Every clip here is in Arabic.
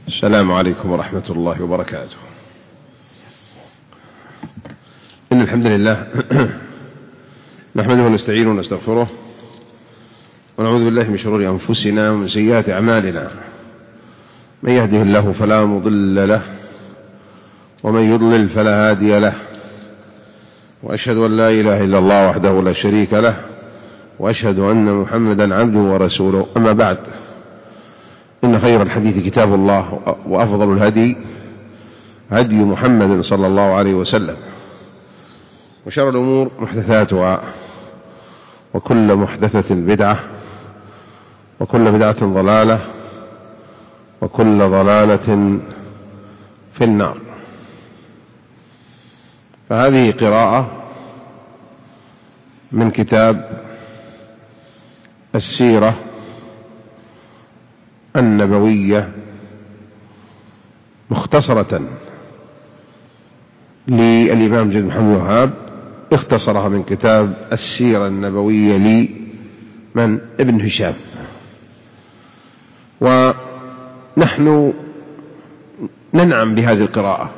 السلام عليكم ورحمة الله وبركاته. إن الحمد لله نحمده ونستعينه ونستغفره ونعوذ بالله من شرور أنفسنا ومن سيئات أعمالنا. من يهده الله فلا مضل له ومن يضلل فلا هادي له، وأشهد أن لا إله إلا الله وحده لا شريك له، وأشهد أن محمدا عبده ورسوله. أما بعد، إن خير الحديث كتاب الله، وأفضل الهدي هدي محمد صلى الله عليه وسلم، وشر الأمور محدثاتها، وكل محدثة بدعة، وكل بدعة ضلالة، وكل ضلالة في النار. فهذه قراءة من كتاب السيرة النبوية مختصرة للإمام جد محمد وهاب، اختصرها من كتاب السيرة النبوية لمن ابن هشام. ونحن ننعم بهذه القراءة،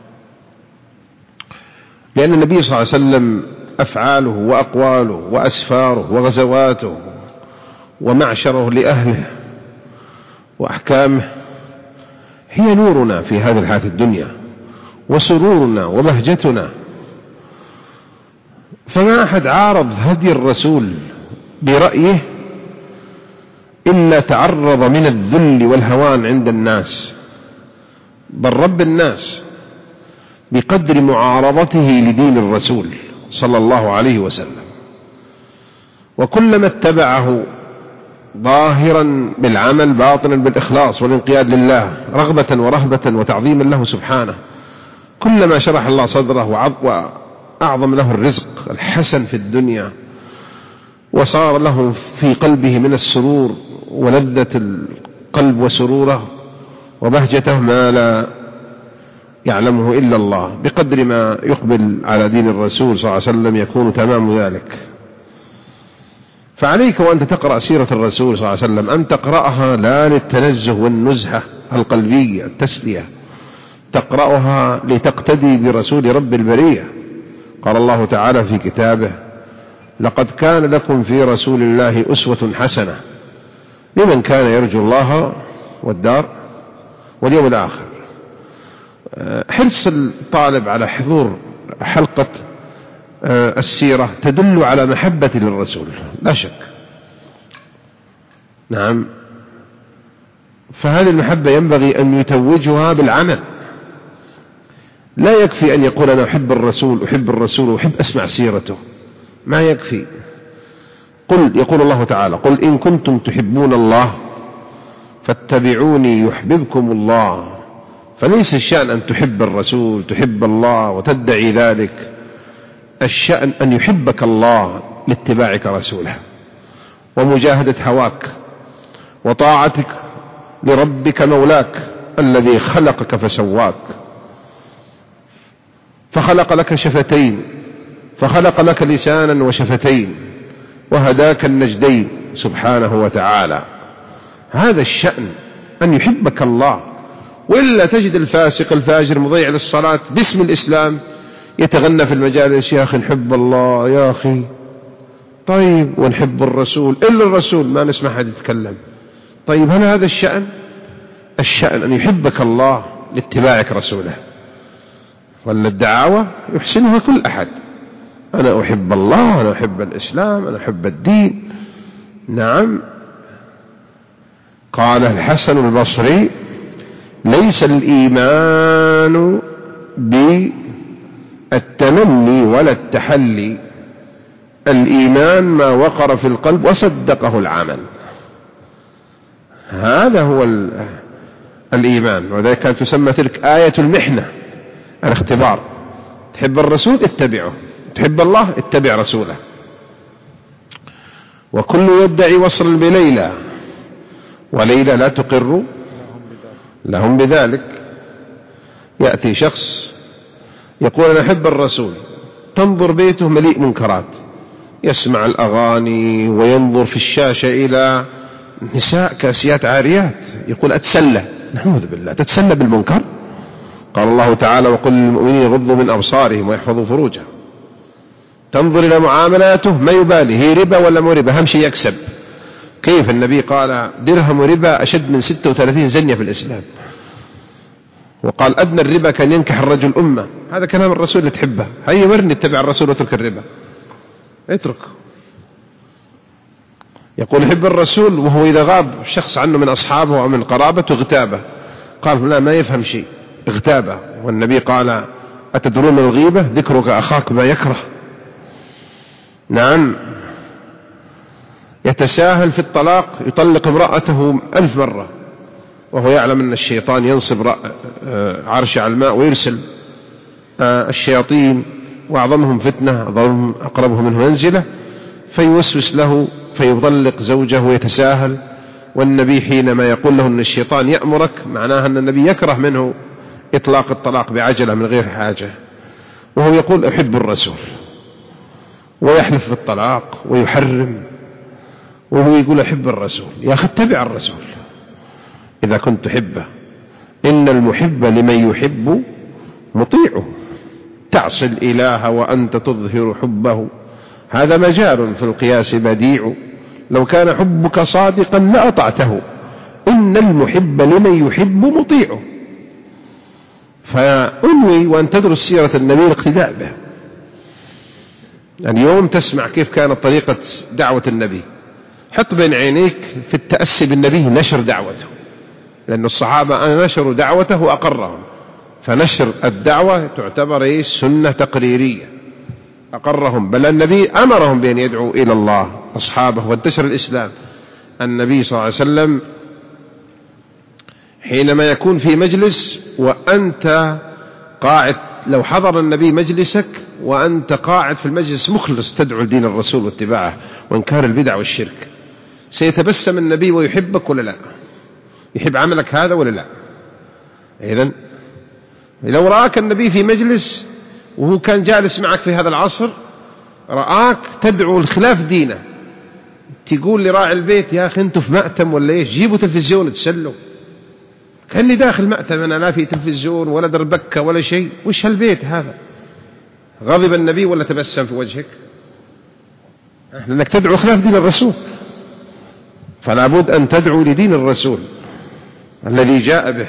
لأن النبي صلى الله عليه وسلم أفعاله وأقواله وأسفاره وغزواته ومعشره لأهله وأحكامه هي نورنا في هذه الحياة الدنيا، وسرورنا وبهجتنا. فما أحد عارض هدي الرسول برأيه إلا تعرض من الذل والهوان عند الناس، بل رب الناس بقدر معارضته لدين الرسول صلى الله عليه وسلم. وكلما اتبعه ظاهرا بالعمل باطنا بالإخلاص والانقياد لله، رغبة ورهبة وتعظيما له سبحانه، كلما شرح الله صدره وأعظم له الرزق الحسن في الدنيا، وصار له في قلبه من السرور ولذة القلب وسروره وبهجته ما لا يعلمه إلا الله. بقدر ما يقبل على دين الرسول صلى الله عليه وسلم يكون تمام ذلك. فعليك وأنت تقرأ سيرة الرسول صلى الله عليه وسلم أن تقرأها لا للتنزه والنزهة القلبية التسلية، تقرأها لتقتدي برسول رب البرية. قال الله تعالى في كتابه: لقد كان لكم في رسول الله أسوة حسنة لمن كان يرجو الله والدار واليوم الآخر. حرص الطالب على حضور حلقة السيرة تدل على محبة للرسول لا شك. نعم، فهذه المحبة ينبغي أن يتوجها بالعمل. لا يكفي أن يقول أنا أحب الرسول أحب الرسول وأحب أسمع سيرته، ما يكفي. يقول الله تعالى: قل إن كنتم تحبون الله فاتبعوني يحببكم الله. فليس الشأن أن تحب الرسول تحب الله وتدعي ذلك، الشأن أن يحبك الله لاتباعك رسوله ومجاهدة هواك وطاعتك لربك مولاك الذي خلقك فسواك، فخلق لك شفتين، فخلق لك لسانا وشفتين، وهداك النجدين سبحانه وتعالى. هذا الشأن أن يحبك الله. وإلا تجد الفاسق الفاجر مضيع للصلاة باسم الإسلام يتغنى في المجالس: يا أخي نحب الله يا أخي، طيب ونحب الرسول، إلا الرسول ما نسمع أحد يتكلم. طيب هل هذا الشأن؟ الشأن أن يحبك الله لاتباعك رسوله. ولا الدعاوى يحسنها كل أحد: أنا أحب الله، أنا أحب الإسلام، أنا أحب الدين. نعم. قال الحسن البصري: ليس الإيمان بالتمني ولا التحلي، الإيمان ما وقر في القلب وصدقه العمل. هذا هو الإيمان. وذلك كانت تسمى تلك آية المحنة، الاختبار. تحب الرسول اتبعه، تحب الله اتبع رسوله. وكل يدعي وصل بليلى وليلى لا تقر لهم بذلك. يأتي شخص يقول أنا أحب الرسول، تنظر بيته مليء منكرات، يسمع الأغاني وينظر في الشاشة إلى نساء كاسيات عاريات، يقول أتسلى نعوذ بالله، تتسنى بالمنكر. قال الله تعالى: وقل للمؤمنين يغضوا من أبصارهم ويحفظوا فروجهم. تنظر إلى معاملاته ما يبالي هي ربا ولا مو ربا، أهم شيء يكسب. كيف النبي قال درهم ربا أشد من 36 زنية في الإسلام، وقال أدنى الربا كان ينكح الرجل أمه. هذا كلام الرسول اللي تحبه، هيا ورني اتبع الرسول واترك الربا، اترك. يقول يحب الرسول وهو إذا غاب شخص عنه من أصحابه أو من قرابته اغتابه. قال لا، ما يفهم شيء، اغتابه. والنبي قال: أتدرون من الغيبة؟ ذكرك أخاك ما يكره. نعم. يتساهل في الطلاق، يطلق امرأته 1000 مرة وهو يعلم أن الشيطان ينصب عرش على الماء ويرسل الشياطين، وأعظمهم فتنة أقربهم منه منزلة، فيوسوس له فيطلق زوجه ويتساهل. والنبي حينما يقول له أن الشيطان يأمرك، معناها أن النبي يكره منه إطلاق الطلاق بعجلة من غير حاجة، وهو يقول أحب الرسول، ويحلف بالطلاق ويحرم، وهو يقول أحب الرسول. يا أخي اتبع الرسول إذا كنت تحبه، إن المحب لمن يحب مطيعه. تعصي الإله وأنت تظهر حبه، هذا مجال في القياس بديع. لو كان حبك صادقا لأطعته، إن المحب لمن يحب مطيعه. فأنوي وأن تدرس سيرة النبي الاقتداء به. اليوم تسمع كيف كانت طريقة دعوة النبي، حط بين عينيك في التأسي بالنبي نشر دعوته، لأن الصحابة نشروا دعوته وأقرهم، فنشر الدعوة تعتبر سنة تقريرية، أقرهم. بل النبي أمرهم بأن يدعوا إلى الله أصحابه وانتشر الإسلام. النبي صلى الله عليه وسلم حينما يكون في مجلس وأنت قاعد، لو حضر النبي مجلسك وأنت قاعد في المجلس مخلص تدعو لدين الرسول واتباعه وانكار البدع والشرك، سيتبسم النبي ويحبك ولا لا؟ يحب عملك هذا ولا لا؟ إذن لو رآك النبي في مجلس وهو كان جالس معك في هذا العصر، رآك تدعو الخلاف دينه، تقول لراعي البيت: يا أخي أنتوا في مأتم ولا إيش؟ جيبوا تلفزيون تسلوا. كأني داخل مأتم أنا، لا في تلفزيون ولا دربكة ولا شيء، وش هالبيت هذا؟ غضب النبي ولا تبسم في وجهك؟ لأنك تدعو خلاف دين الرسول، فلا بد أن تدعو لدين الرسول الذي جاء به.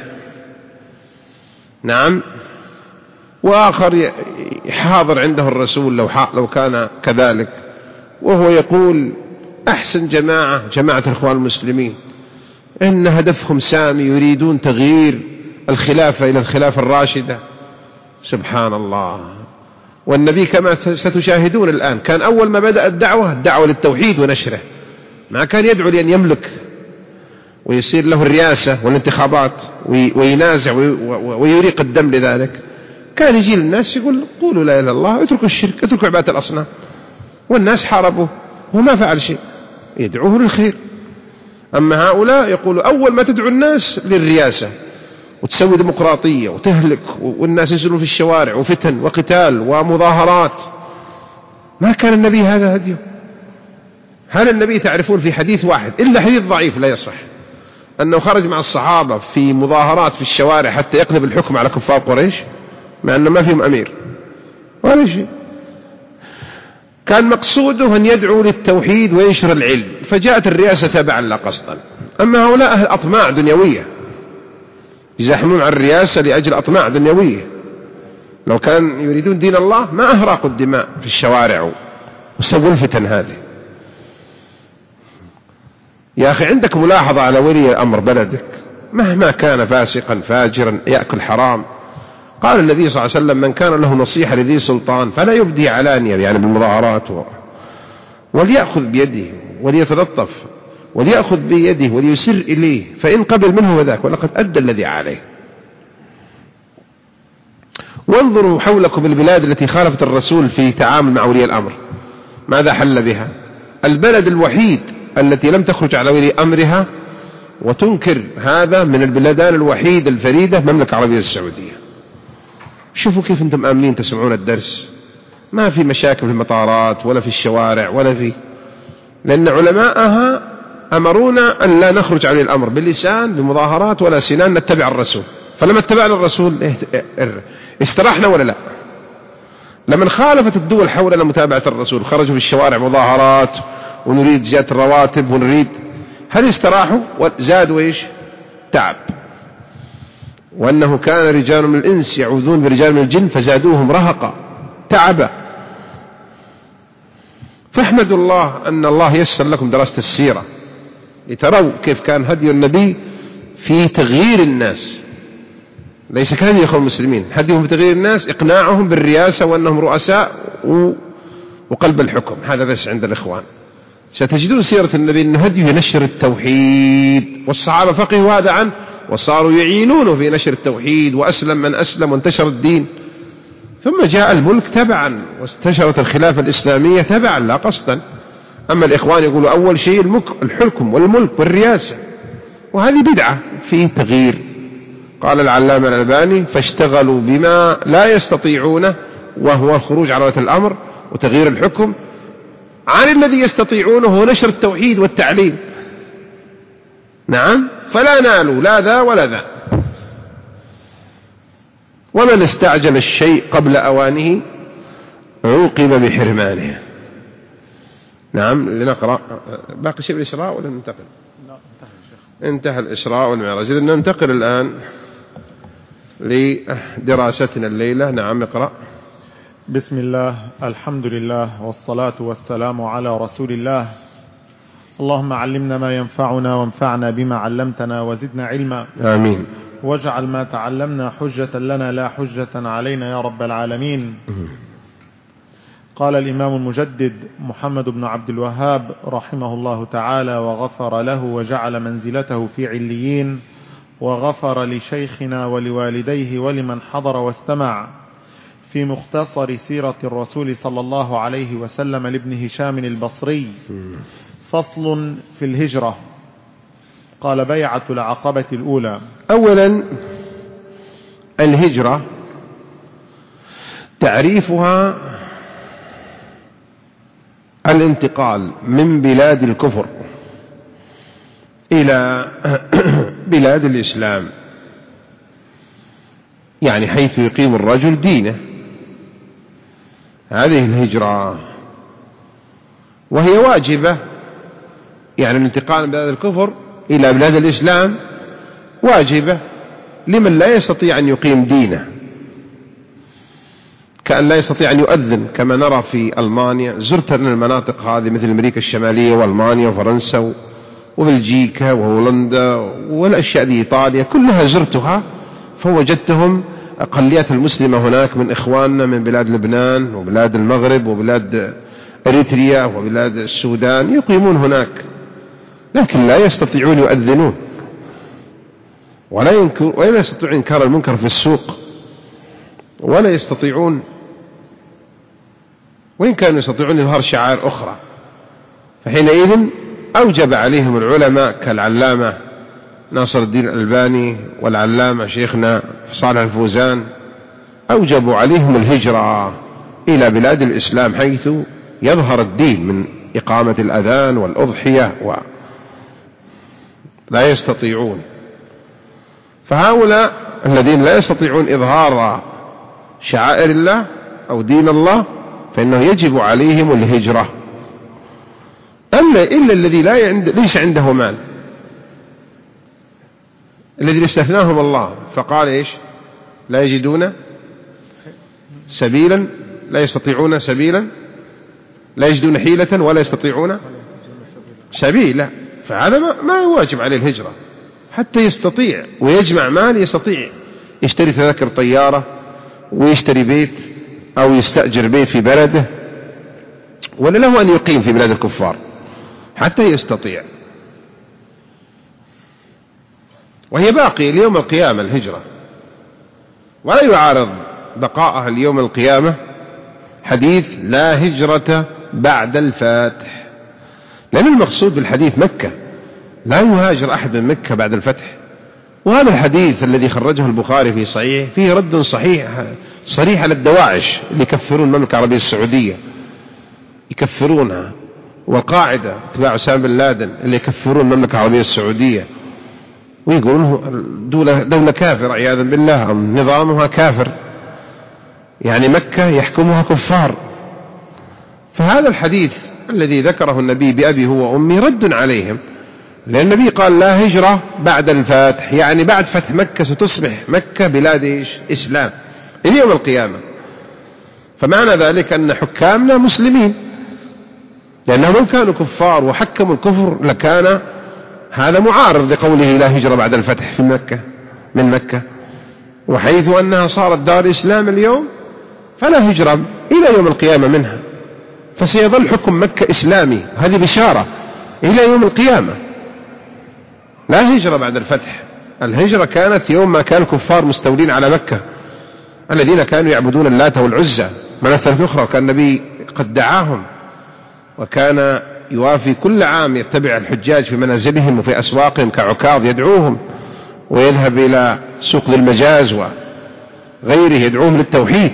نعم. وآخر حاضر عنده الرسول لو كان كذلك، وهو يقول: أحسن جماعة الإخوان المسلمين، إن هدفهم سامي، يريدون تغيير الخلافة إلى الخلافة الراشدة. سبحان الله. والنبي كما ستشاهدون الآن كان أول ما بدأ الدعوة للتوحيد ونشره، ما كان يدعو لأن يملك ويصير له الرئاسة والانتخابات وينازع ويريق الدم لذلك. كان يجي للناس يقول: قولوا لا إله إلا الله، اتركوا الشرك، اتركوا عبادة الأصنام. والناس حاربوه وما فعل شيء، يدعوه للخير. أما هؤلاء يقولوا أول ما تدعو الناس للرئاسة وتسوي ديمقراطية وتهلك، والناس ينزلون في الشوارع وفتن وقتال ومظاهرات. ما كان النبي هذا هديه. هل النبي تعرفون في حديث واحد إلا حديث ضعيف لا يصح أنه خرج مع الصحابة في مظاهرات في الشوارع حتى يقلب الحكم على كفار قريش، مع أنه ما فيهم أمير ولا شيء؟ كان مقصوده أن يدعو للتوحيد وينشر العلم، فجاءت الرئاسة تابعا لا قصدا. أما هؤلاء أهل أطماع دنيوية، يزاحمون عن الرئاسة لأجل أطماع دنيوية. لو كان يريدون دين الله ما أهراقوا الدماء في الشوارع وسووا الفتن هذه. يا أخي عندك ملاحظة على ولي أمر بلدك مهما كان فاسقا فاجرا يأكل حرام، قال النبي صلى الله عليه وسلم: من كان له نصيحة لذي سلطان فلا يبدي علانية، يعني بالمظاهرات، وليأخذ بيده وليتلطف، وليأخذ بيده وليسر إليه، فإن قبل منه وذاك ولقد أدى الذي عليه. وانظروا حولكم البلاد التي خالفت الرسول في تعامل مع ولي الأمر، ماذا حل بها؟ البلد الوحيد التي لم تخرج على ولي أمرها وتنكر هذا من البلدان الوحيدة الفريدة المملكة العربية السعودية. شوفوا كيف أنتم آمنين تسمعون الدرس، ما في مشاكل في المطارات ولا في الشوارع ولا في، لأن علماءها أمرونا أن لا نخرج عليه الأمر باللسان بمظاهرات ولا سنان، نتبع الرسول. فلما اتبعنا الرسول استراحنا ولا لا؟ لمن خالفت الدول حولنا متابعة الرسول، خرجوا في الشوارع مظاهرات ونريد زيادة الرواتب ونريد، هل استراحوا؟ زادوا إيش؟ تعب. وأنه كان رجال من الإنس يعوذون برجال من الجن فزادوهم رهقا، تعبا. فاحمدوا الله أن الله يسر لكم دراسة السيرة لتروا كيف كان هدي النبي في تغيير الناس، ليس كهدي إخوان المسلمين. هديهم في تغيير الناس، إقناعهم بالرئاسة وأنهم رؤساء وقلب الحكم، هذا بس عند الإخوان. ستجدون سيرة النبي أن هديه ينشر التوحيد، والصحابة فقهوا هذا عنه وصاروا يعينونه في نشر التوحيد، وأسلم من أسلم وانتشر الدين. ثم جاء الملك تبعا، واستشرت الخلافة الإسلامية تبعا لا قصدا. أما الإخوان يقولوا أول شيء الحكم والملك والرياسة، وهذه بدعة في تغيير. قال العلامة الألباني: فاشتغلوا بما لا يستطيعونه، وهو الخروج على ولاة الأمر وتغيير الحكم، عن الذي يستطيعونه هو نشر التوحيد والتعليم. نعم، فلا نالوا لا ذا ولا ذا. ومن استعجل الشيء قبل أوانه عوقب بحرمانه. نعم، لنقرأ باقي شيء بالإسراء ولا ننتقل؟ انتهى الإسراء والمعراج. ننتقل الآن لدراستنا الليلة. نعم، اقرأ. بسم الله، الحمد لله، والصلاة والسلام على رسول الله. اللهم علمنا ما ينفعنا وانفعنا بما علمتنا وزدنا علما. آمين. واجعل ما تعلمنا حجة لنا لا حجة علينا يا رب العالمين. قال الإمام المجدد محمد بن عبد الوهاب رحمه الله تعالى وغفر له وجعل منزلته في عليين، وغفر لشيخنا ولوالديه ولمن حضر واستمع، في مختصر سيرة الرسول صلى الله عليه وسلم لابن هشام البصري. فصل في الهجرة. قال: بيعة العقبة الأولى. أولا، الهجرة تعريفها الانتقال من بلاد الكفر إلى بلاد الإسلام، يعني حيث يقيم الرجل دينه، هذه الهجرة، وهي واجبة. يعني الانتقال من بلاد الكفر إلى بلاد الإسلام واجبة لمن لا يستطيع أن يقيم دينه، كأن لا يستطيع أن يؤذن كما نرى في ألمانيا. زرت من المناطق هذه مثل أمريكا الشمالية وألمانيا وفرنسا وبلجيكا وهولندا والأشياء دي، إيطاليا، كلها زرتها، فوجدتهم أقليات المسلمة هناك من إخواننا من بلاد لبنان وبلاد المغرب وبلاد إريتريا وبلاد السودان يقيمون هناك، لكن لا يستطيعون يؤذنون ولا يستطيعون إنكار المنكر في السوق، ولا يستطيعون، وإن كانوا يستطيعون إظهار شعائر أخرى. فحينئذ أوجب عليهم العلماء كالعلامة ناصر الدين الألباني والعلامة شيخنا صالح الفوزان، أوجبوا عليهم الهجرة إلى بلاد الإسلام حيث يظهر الدين من إقامة الأذان والأضحية، لا يستطيعون. فهؤلاء الذين لا يستطيعون إظهار شعائر الله أو دين الله فإنه يجب عليهم الهجرة. إلا الذي ليس عنده مال، الذي استثناهم الله فقال إيش؟ لا يجدون سبيلا، لا يستطيعون سبيلا، لا يجدون حيلة ولا يستطيعون سبيلا، فهذا ما يواجب عليه الهجرة حتى يستطيع ويجمع مال يستطيع يشتري تذاكر طيارة ويشتري بيت أو يستأجر بيت في بلده، ولا له أن يقيم في بلاد الكفار حتى يستطيع. وهي باقية ليوم القيامة الهجرة، ولا يعارض بقاءها اليوم القيامة حديث لا هجرة بعد الفتح، لأن المقصود بالحديث مكة، لا يهاجر أحد من مكة بعد الفتح. وهذا الحديث الذي خرجه البخاري في صحيح فيه رد صريح على الدواعش اللي يكفرون المملكة العربية السعودية، يكفرونها والقاعدة اتباع أسامة بن لادن اللي يكفرون المملكة العربية السعودية ويقولون دولة كافرة عياذا بالله، نظامها كافر، يعني مكة يحكمها كفار. فهذا الحديث الذي ذكره النبي بأبي هو وأمي رد عليهم، لأن النبي قال لا هجرة بعد الفتح، يعني بعد فتح مكة ستصبح مكة بلاد إسلام إلى يوم القيامة. فمعنى ذلك أن حكامنا مسلمين، لأنهم كانوا كفار وحكموا الكفر لكان هذا معارض لقوله لا هجرة بعد الفتح في مكة من مكة، وحيث أنها صارت دار إسلام اليوم فلا هجرة إلى يوم القيامة منها، فسيظل حكم مكة إسلامي. هذه بشارة إلى يوم القيامة، لا هجرة بعد الفتح. الهجرة كانت يوم ما كان الكفار مستولين على مكة الذين كانوا يعبدون اللات والعزى مناثل أخرى، وكان النبي قد دعاهم، وكان يوافي كل عام يتبع الحجاج في منازلهم وفي أسواقهم كعكاظ يدعوهم، ويذهب إلى سوق ذي المجاز وغيره يدعوهم للتوحيد.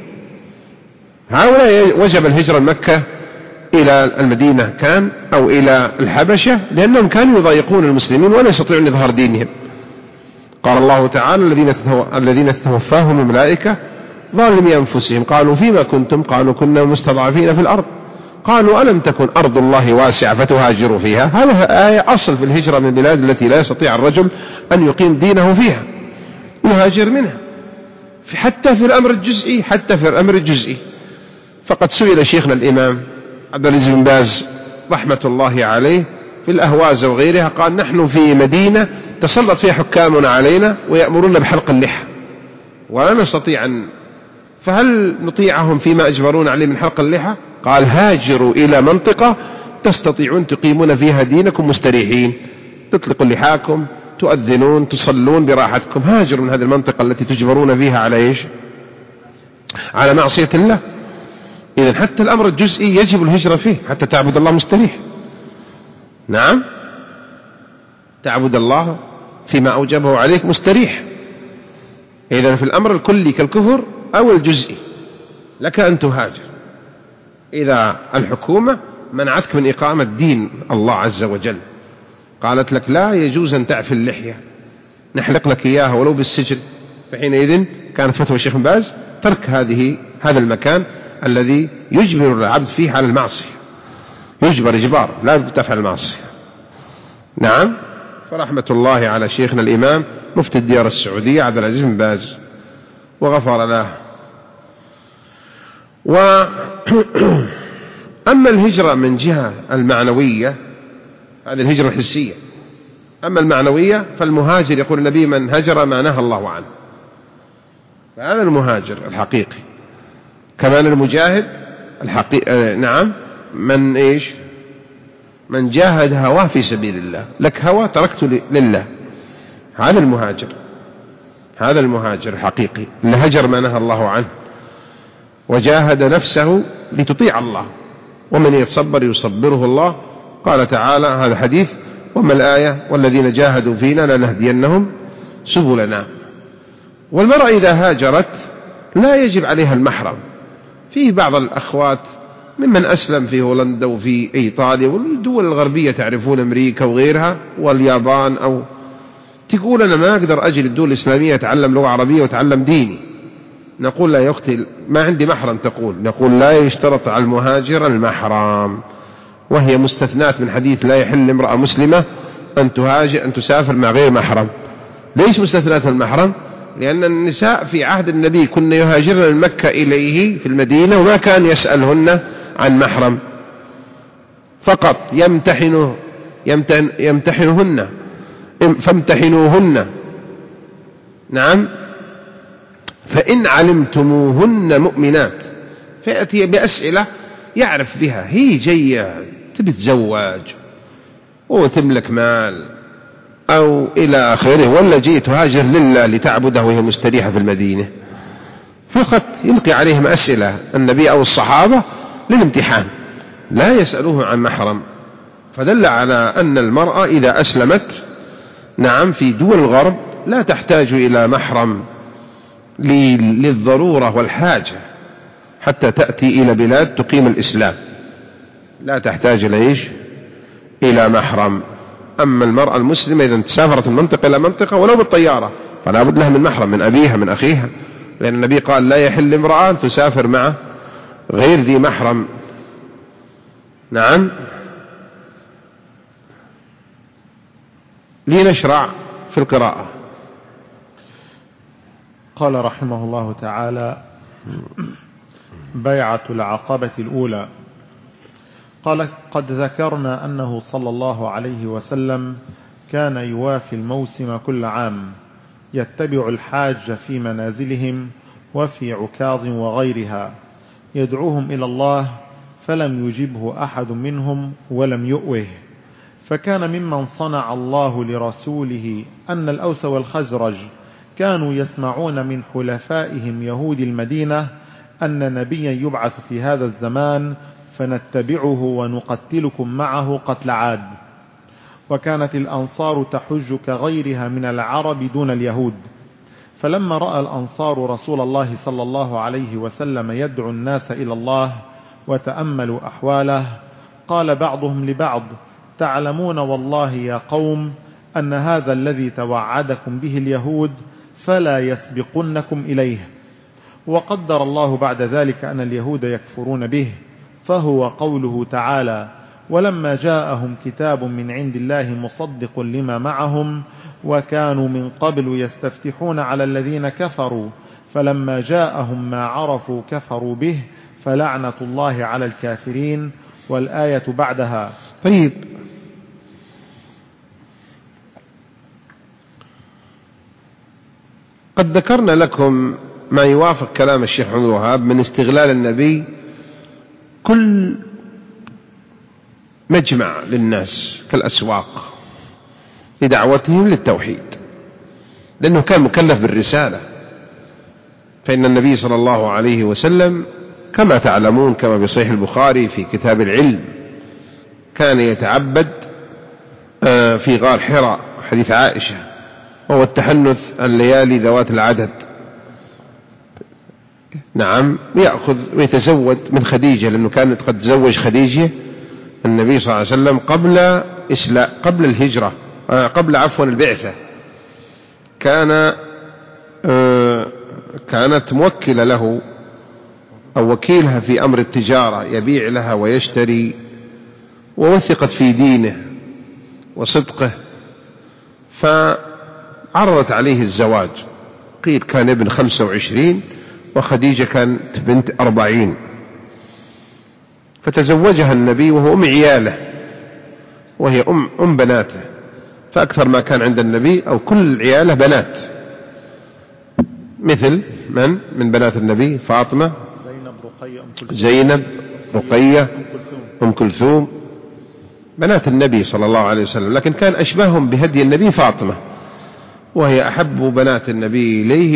هؤلاء وجب الهجرة من مكة إلى المدينة كان أو إلى الحبشة، لأنهم كانوا يضايقون المسلمين ولا يستطيعون إظهار دينهم. قال الله تعالى الذين تتوفاهم الملائكة ظالمي أنفسهم قالوا فيما كنتم قالوا كنا مستضعفين في الأرض قالوا ألم تكن أرض الله واسعة فتهاجروا فيها. هذا آية أصل في الهجرة من البلاد التي لا يستطيع الرجل أن يقيم دينه فيها، يهاجر منها حتى في الأمر الجزئي. فقد سئل شيخنا الإمام عبد العزيز بن باز رحمة الله عليه في الأهواز وغيرها، قال نحن في مدينة تسلط فيها حكامنا علينا ويأمرون بحلق اللحى ولا نستطيع فهل نطيعهم فيما أجبرون عليه من حلق اللحى؟ قال هاجروا إلى منطقة تستطيعون تقيمون فيها دينكم مستريحين، تطلقوا لحاكم، تؤذنون، تصلون براحتكم. هاجروا من هذه المنطقة التي تجبرون فيها على إيش؟ على معصية الله. إذن حتى الأمر الجزئي يجب الهجرة فيه حتى تعبد الله مستريح. نعم، تعبد الله فيما أوجبه عليك مستريح. إذن في الأمر الكلي كالكفر أو الجزئي لك أن تهاجر إذا الحكومة منعتك من إقامة دين الله عز وجل، قالت لك لا يجوز أن تعفي اللحية، نحلق لك إياها ولو بالسجن، فحينئذ كانت فتوى الشيخ بن باز ترك هذا المكان الذي يجبر العبد فيه على المعصية، يجبر إجبار لا تفعل المعصية. نعم، فرحمة الله على شيخنا الإمام مفتي الديار السعودية عبد العزيز بن باز وغفر له. أما الهجرة من جهة المعنوية هذه الهجرة الحسية، أما المعنوية فالمهاجر يقول النبي من هجر ما نهى الله عنه، فهذا المهاجر الحقيقي. كمان المجاهد الحقيقي نعم من إيش؟ من جاهد هواه في سبيل الله، لك هوى تركت لله، هذا المهاجر، هذا المهاجر الحقيقي اللي هجر ما نهى الله عنه وجاهد نفسه لتطيع الله، ومن يتصبر يصبره الله. قال تعالى هذا حديث وما الآية والذين جاهدوا فينا لنهدينهم سبلنا. والمرأة إذا هاجرت لا يجب عليها المحرم. فيه بعض الأخوات ممن أسلم في هولندا وفي إيطاليا والدول الغربية تعرفون أمريكا وغيرها واليابان، أو تقول أنا ما أقدر أجي للدول الإسلامية أتعلم لغة عربية وأتعلم ديني. نقول لا يا أختي ما عندي محرم، نقول لا يشترط على المهاجر المحرم، وهي مستثنات من حديث لا يحل امرأة مسلمة أن تسافر مع غير محرم. ليش مستثنات المحرم؟ لأن النساء في عهد النبي كن يهاجرن من مكة إليه في المدينة وما كان يسألهن عن محرم، فقط يمتحنهن فامتحنوهن. نعم، فإن علمتموهن مؤمنات، فيأتي بأسئلة يعرف بها، هي جاية تبي تزواج وتملك مال أو إلى آخره، ولا جيت تهاجر لله لتعبده وهي مستريحة في المدينة، فقط يلقي عليهم أسئلة النبي أو الصحابة للامتحان، لا يسألوه عن محرم. فدل على أن المرأة إذا أسلمت نعم في دول الغرب لا تحتاج إلى محرم للضرورة والحاجة حتى تأتي إلى بلاد تقيم الإسلام. لا تحتاج إلى محرم. أما المرأة المسلمة إذا سافرت من منطقة إلى منطقة ولو بالطيارة فلا بد لها من محرم، من أبيها من أخيها، لأن النبي قال لا يحل امرأة أن تسافر مع غير ذي محرم. نعم. لنشرع في القراءة. قال رحمه الله تعالى: بيعة العقبة الأولى. قال: قد ذكرنا أنه صلى الله عليه وسلم كان يوافي الموسم كل عام، يتبع الحاج في منازلهم وفي عكاظ وغيرها، يدعوهم إلى الله، فلم يجبه أحد منهم ولم يؤوه. فكان ممن صنع الله لرسوله أن الأوس والخزرج كانوا يسمعون من حلفائهم يهود المدينة أن نبيا يبعث في هذا الزمان فنتبعه ونقتلكم معه قتل عاد. وكانت الأنصار تحج كغيرها من العرب دون اليهود. فلما رأى الأنصار رسول الله صلى الله عليه وسلم يدعو الناس إلى الله وتأملوا أحواله، قال بعضهم لبعض: تعلمون والله يا قوم أن هذا الذي توعدكم به اليهود فلا يسبقنكم إليه. وقدر الله بعد ذلك أن اليهود يكفرون به، فهو قوله تعالى: ولما جاءهم كتاب من عند الله مصدق لما معهم وكانوا من قبل يستفتحون على الذين كفروا فلما جاءهم ما عرفوا كفروا به فلعنة الله على الكافرين. والآية بعدها. طيب، قد ذكرنا لكم ما يوافق كلام الشيخ محمد الوهاب من استغلال النبي كل مجمع للناس كالأسواق لدعوتهم للتوحيد، لأنه كان مكلف بالرسالة. فإن النبي صلى الله عليه وسلم كما تعلمون كما بصحيح البخاري في كتاب العلم كان يتعبد في غار حراء، حديث عائشة، وهو التحنث الليالي ذوات العدد. نعم، يأخذ ويتزود من خديجة، لأنه كانت قد تزوج خديجة النبي صلى الله عليه وسلم قبل الهجرة، قبل البعثة. كانت موكلة له أو وكيلها في أمر التجارة، يبيع لها ويشتري، ووثقت في دينه وصدقه، فعرضت عليه الزواج. قيل كان ابن 25 وخديجة كانت بنت 40، فتزوجها النبي وهو أم عياله، وهي أم بناته. فأكثر ما كان عند النبي أو كل عياله بنات، مثل من بنات النبي؟ فاطمة، زينب، رقية، أم كلثوم، بنات النبي صلى الله عليه وسلم. لكن كان أشبههم بهدي النبي فاطمة، وهي أحب بنات النبي إليه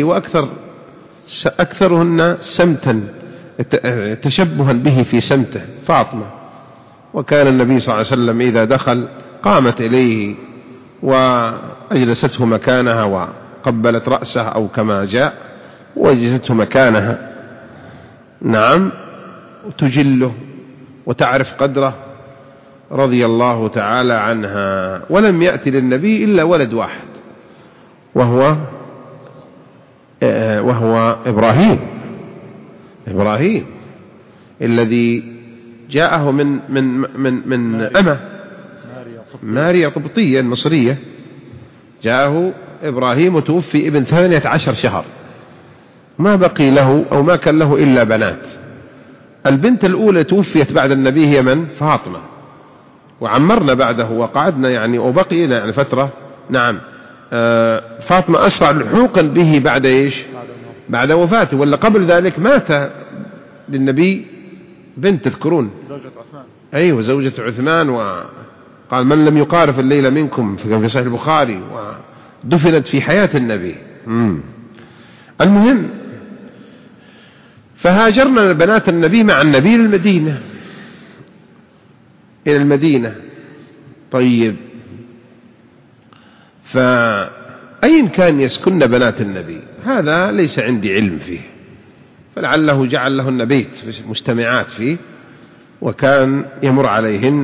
وأكثرهن سمتا، تشبها به في سمته فاطمة. وكان النبي صلى الله عليه وسلم إذا دخل قامت إليه وأجلسته مكانها وقبلت رأسه أو كما جاء وأجلسته مكانها. نعم، وتجله وتعرف قدره رضي الله تعالى عنها. ولم يأتي للنبي إلا ولد واحد، وهو إبراهيم الذي جاءه من أمة ماريا قبطية المصرية. جاءه إبراهيم وتوفي ابن 18 شهر، ما بقي له أو ما كان له إلا بنات. البنت الأولى توفيت بعد النبي هي من؟ فاطمة. وعمرنا بعده وقعدنا يعني وبقينا يعني فترة. نعم، فاطمة أسرع لحوقا به بعد إيش؟ بعد وفاته، ولا قبل ذلك مات للنبي بنت، تذكرون؟ زوجة عثمان. أيوة، زوجة عثمان. وقال من لم يقارف الليلة منكم، في صحيح البخاري، ودفنت في حياة النبي. المهم، فهاجرنا بنات النبي مع النبي إلى المدينة. طيب، فأين كان يسكن بنات النبي؟ هذا ليس عندي علم فيه، فلعله جعل لهن بيت مجتمعات فيه، وكان يمر عليهن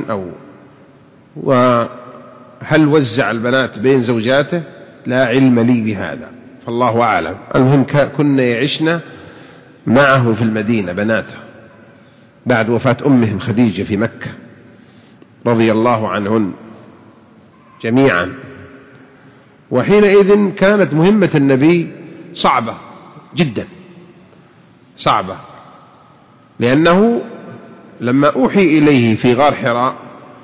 وهل وزع البنات بين زوجاته لا علم لي بهذا، فالله أعلم. المهم كنا يعشن معه في المدينة بناته بعد وفاة أمهم خديجة في مكة رضي الله عنهن جميعا. وحينئذ كانت مهمة النبي صعبة جدا، صعبة، لأنه لما أوحي إليه في غار حراء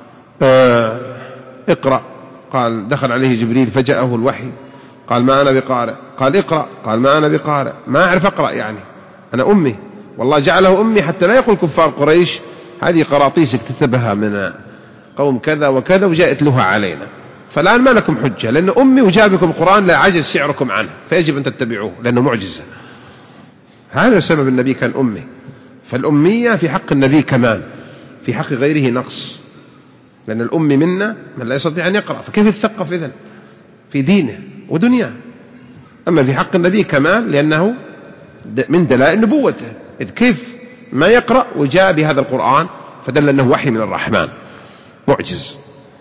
اقرأ، قال دخل عليه جبريل فجاءه الوحي، قال ما أنا بقارئ، قال اقرأ، قال ما أنا بقارئ، ما أعرف أقرأ، يعني أنا أمي، والله جعله أمي حتى لا يقول كفار قريش هذه قراطيس اكتتبها من قوم كذا وكذا وجاءت لها علينا، فالآن ما لكم حجة، لأن أمي وجابكم القرآن لا عجز شعركم عنه فيجب أن تتبعوه لأنه معجزة. هذا سبب النبي كان أمي. فالأمية في حق النبي كمان، في حق غيره نقص، لأن الأمي منا من لا يستطيع أن يقرأ، فكيف يتثقف إذن في دينه ودنياه؟ أما في حق النبي كمال، لأنه من دلائل نبوته، إذ كيف ما يقرأ وجاء بهذا القرآن، فدل أنه وحي من الرحمن معجز.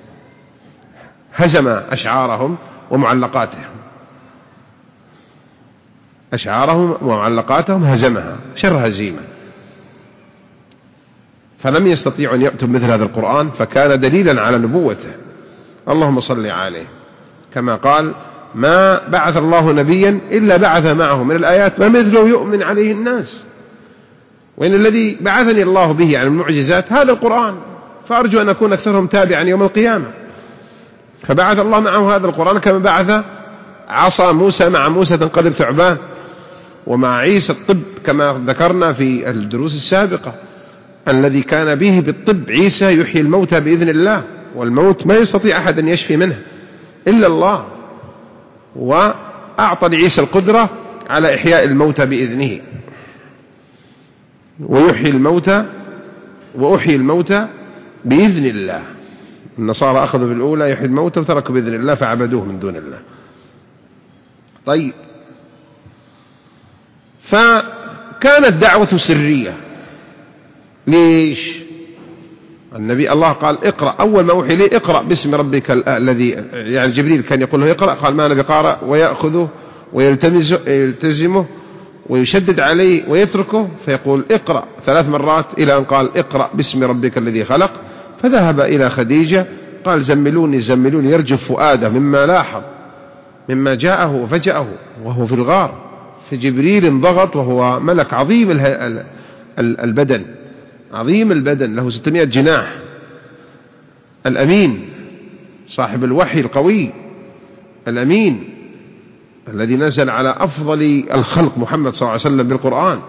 هزم أشعارهم ومعلقاتهم، أشعارهم ومعلقاتهم هزمها شر هزيمة، فلم يستطيعوا أن يأتوا مثل هذا القرآن، فكان دليلا على نبوته. اللهم صل عليه، كما قال ما بعث الله نبيا إلا بعث معه من الآيات ما مثله يؤمن عليه الناس، وإن الذي بعثني الله به عن المعجزات هذا القرآن، فأرجو أن أكون أكثرهم تابعا يوم القيامة. فبعث الله معه هذا القرآن كما بعث عصا موسى مع موسى تنقلب ثعبان، ومع عيسى الطب كما ذكرنا في الدروس السابقة، الذي كان به بالطب عيسى يحيي الموتى بإذن الله، والموت ما يستطيع أحد أن يشفي منه إلا الله، وأعطى لعيسى القدرة على إحياء الموتى بإذنه، ويحيي الموتى وأحيي الموتى بإذن الله. النصارى أخذوا بالأولى يحيي الموتى وتركوا بإذن الله فعبدوه من دون الله. طيب، فكانت دعوة سرية. ليش؟ النبي الله قال اقرأ، أول ما أوحي لي اقرأ باسم ربك الذي، يعني جبريل كان يقول له اقرأ، قال ما أنا بقارئ، ويأخذه ويلتزمه ويشدد عليه ويتركه، فيقول اقرأ 3 مرات إلى أن قال اقرأ باسم ربك الذي خلق. فذهب إلى خديجة قال زملوني زملوني، يرجف فؤاده مما لاحظ مما جاءه وفجأه وهو في الغار. فجبريل انضغط، وهو ملك عظيم البدن، عظيم البدن، له 600 جناح، الأمين صاحب الوحي القوي الأمين الذي نزل على أفضل الخلق محمد صلى الله عليه وسلم بالقرآن.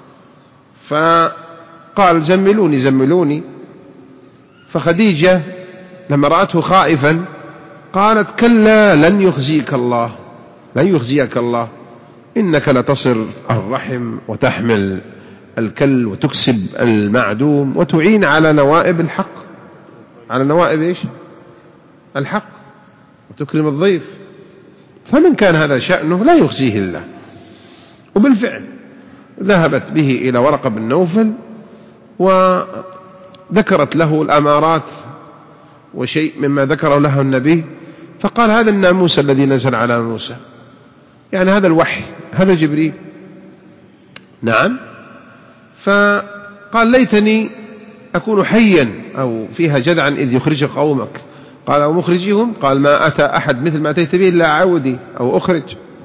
فقال زملوني زملوني. فخديجة لما رأته خائفا قالت كلا لن يخزيك الله، لن يخزيك الله، إنك لتصل الرحم وتحمل الكل وتكسب المعدوم وتعين على نوائب الحق، على نوائب إيش؟ الحق، وتكرم الضيف. فمن كان هذا شأنه لا يخزيه الله. وبالفعل ذهبت به إلى ورقة بن نوفل وذكرت له الأمارات وشيء مما ذكره له النبي، فقال هذا الناموس الذي نزل على موسى، يعني هذا الوحي، هذا جبريل. نعم. فقال ليتني أكون حيا أو فيها جذعا إذ يخرج قومك. قال أو مخرجهم؟ قال ما أتى أحد مثل ما أتيت به إلا عودي أو أخرج.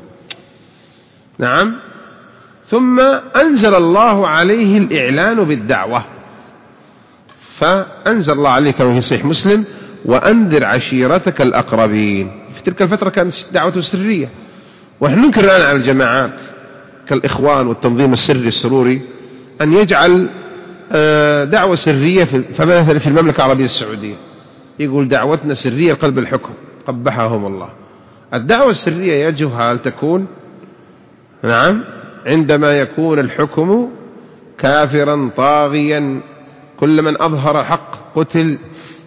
نعم. ثم أنزل الله عليه الإعلان بالدعوة، فأنزل الله عليه كما في صحيح مسلم وأنذر عشيرتك الأقربين. في تلك الفترة كانت دعوته سرية، ونحن ننكر الآن على الجماعات كالإخوان والتنظيم السري السروري أن يجعل دعوة سرية. فمثلا في المملكة العربية السعودية يقول دعوتنا سرية قلب الحكم، قبحهم الله. الدعوة السرية يجوها هل تكون؟ نعم، عندما يكون الحكم كافرا طاغيا، كل من أظهر الحق قتل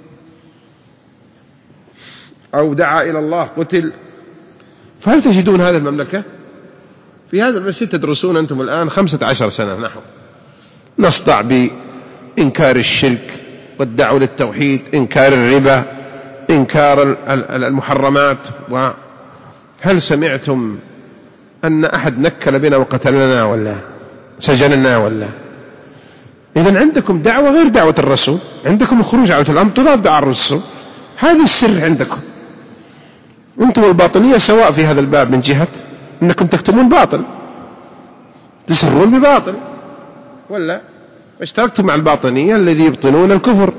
أو دعا إلى الله قتل. فهل تجدون هذا المملكة؟ في هذا المسجد تدرسون أنتم الآن 15 سنة نحو، نصدع إنكار الشرك والدعوة للتوحيد، إنكار الربا، إنكار المحرمات. وهل سمعتم أن أحد نكل بنا وقتلنا ولا سجننا ولا؟ إذن عندكم دعوة غير دعوة الرسول، عندكم الخروج على الأمر تضاد دعوة الرسول. هذا السر عندكم أنتم والباطنية سواء في هذا الباب، من جهة أنكم تكتمون باطل، تسرون بباطل، ولا اشتركتم مع الباطنية الذي يبطنون الكفر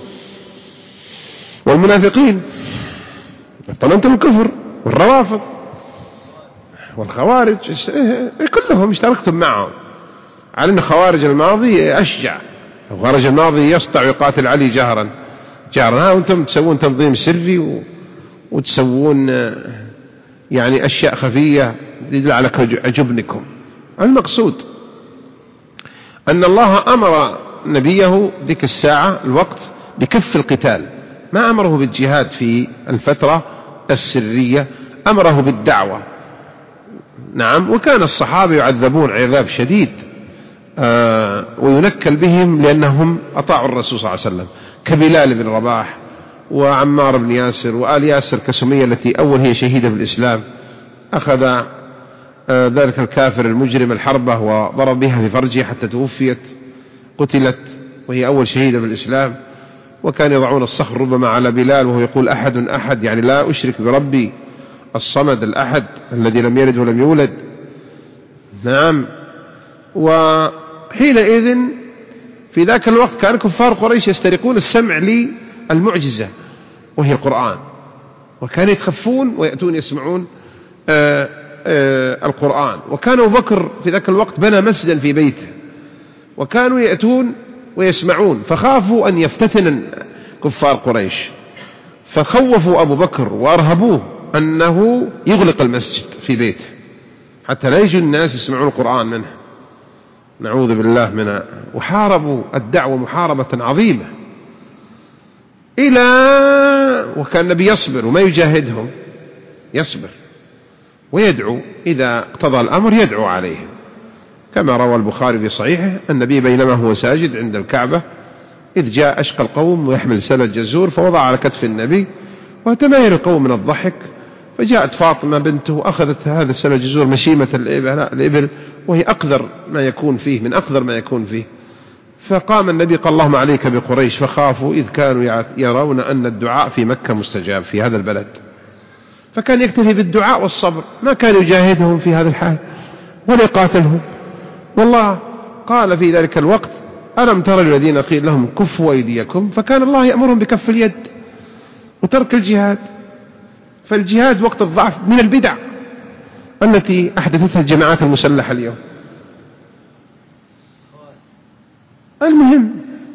والمنافقين، يبطنون الكفر والروافض والخوارج، كلهم اشتركتم معهم على أن خوارج الماضي أشجع. خوارج الماضي يسطع ويقاتل علي جهرا. وأنتم تسوون تنظيم سري وتسوون يعني أشياء خفية تدل على جبنكم. المقصود أن الله أمر نبيه ذيك الساعة الوقت بكف القتال، ما أمره بالجهاد في الفترة السرية، أمره بالدعوة. نعم. وكان الصحابة يعذبون عذاب شديد وينكل بهم لأنهم أطاعوا الرسول صلى الله عليه وسلم، كبلال بن رباح وعمار بن ياسر وآل ياسر كسمية التي أول هي شهيدة في الإسلام، أخذ ذلك الكافر المجرم الحربة وضرب بها في فرجه حتى توفيت، قتلت وهي أول شهيدة في الإسلام. وكان يضعون الصخر ربما على بلال وهو يقول أحد أحد، يعني لا أشرك بربي الصمد الأحد الذي لم يلد ولم يولد. نعم. وحينئذ في ذاك الوقت كان كفار قريش يسترقون السمع للمعجزة وهي القرآن، وكانوا يتخفون ويأتون يسمعون القرآن. وكان أبو بكر في ذاك الوقت بنى مسجدا في بيته، وكانوا يأتون ويسمعون، فخافوا أن يفتتن كفار قريش، فخوفوا أبو بكر وأرهبوه أنه يغلق المسجد في بيته حتى لا يجوا الناس يسمعون القرآن منه، نعوذ بالله منه. وحاربوا الدعوة محاربة عظيمة وكان النبي يصبر وما يجاهدهم، يصبر ويدعو إذا اقتضى الأمر، يدعو عليهم، كما روى البخاري في صحيحه النبي بينما هو ساجد عند الكعبة إذ جاء أشقى القوم ويحمل سلة جزور، فوضع على كتف النبي وتمايل القوم من الضحك، فجاءت فاطمة بنته أخذت هذا السلة جزور مشيمة الإبل وهي أقدر ما يكون فيه، من أقدر ما يكون فيه. فقام النبي قال اللهم عليك بقريش، فخافوا إذ كانوا يرون أن الدعاء في مكة مستجاب في هذا البلد، فكان يكتفي بالدعاء والصبر، ما كان يجاهدهم في هذا الحال ولا يقاتلهم. والله قال في ذلك الوقت ألم ترى الذين قيل لهم كفوا أيديكم، فكان الله يأمرهم بكف اليد وترك الجهاد. فالجهاد وقت الضعف من البدع التي أحدثتها الجماعات المسلحة اليوم. المهم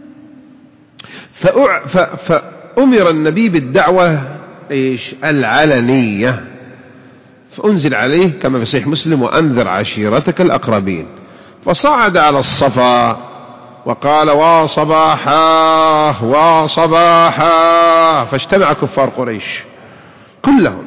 فأمر النبي بالدعوة العلنية، فأنزل عليه كما في صحيح مسلم وأنذر عشيرتك الأقربين، فصعد على الصفا وقال وصباحا وصباحا، فاجتمع كفار قريش كلهم،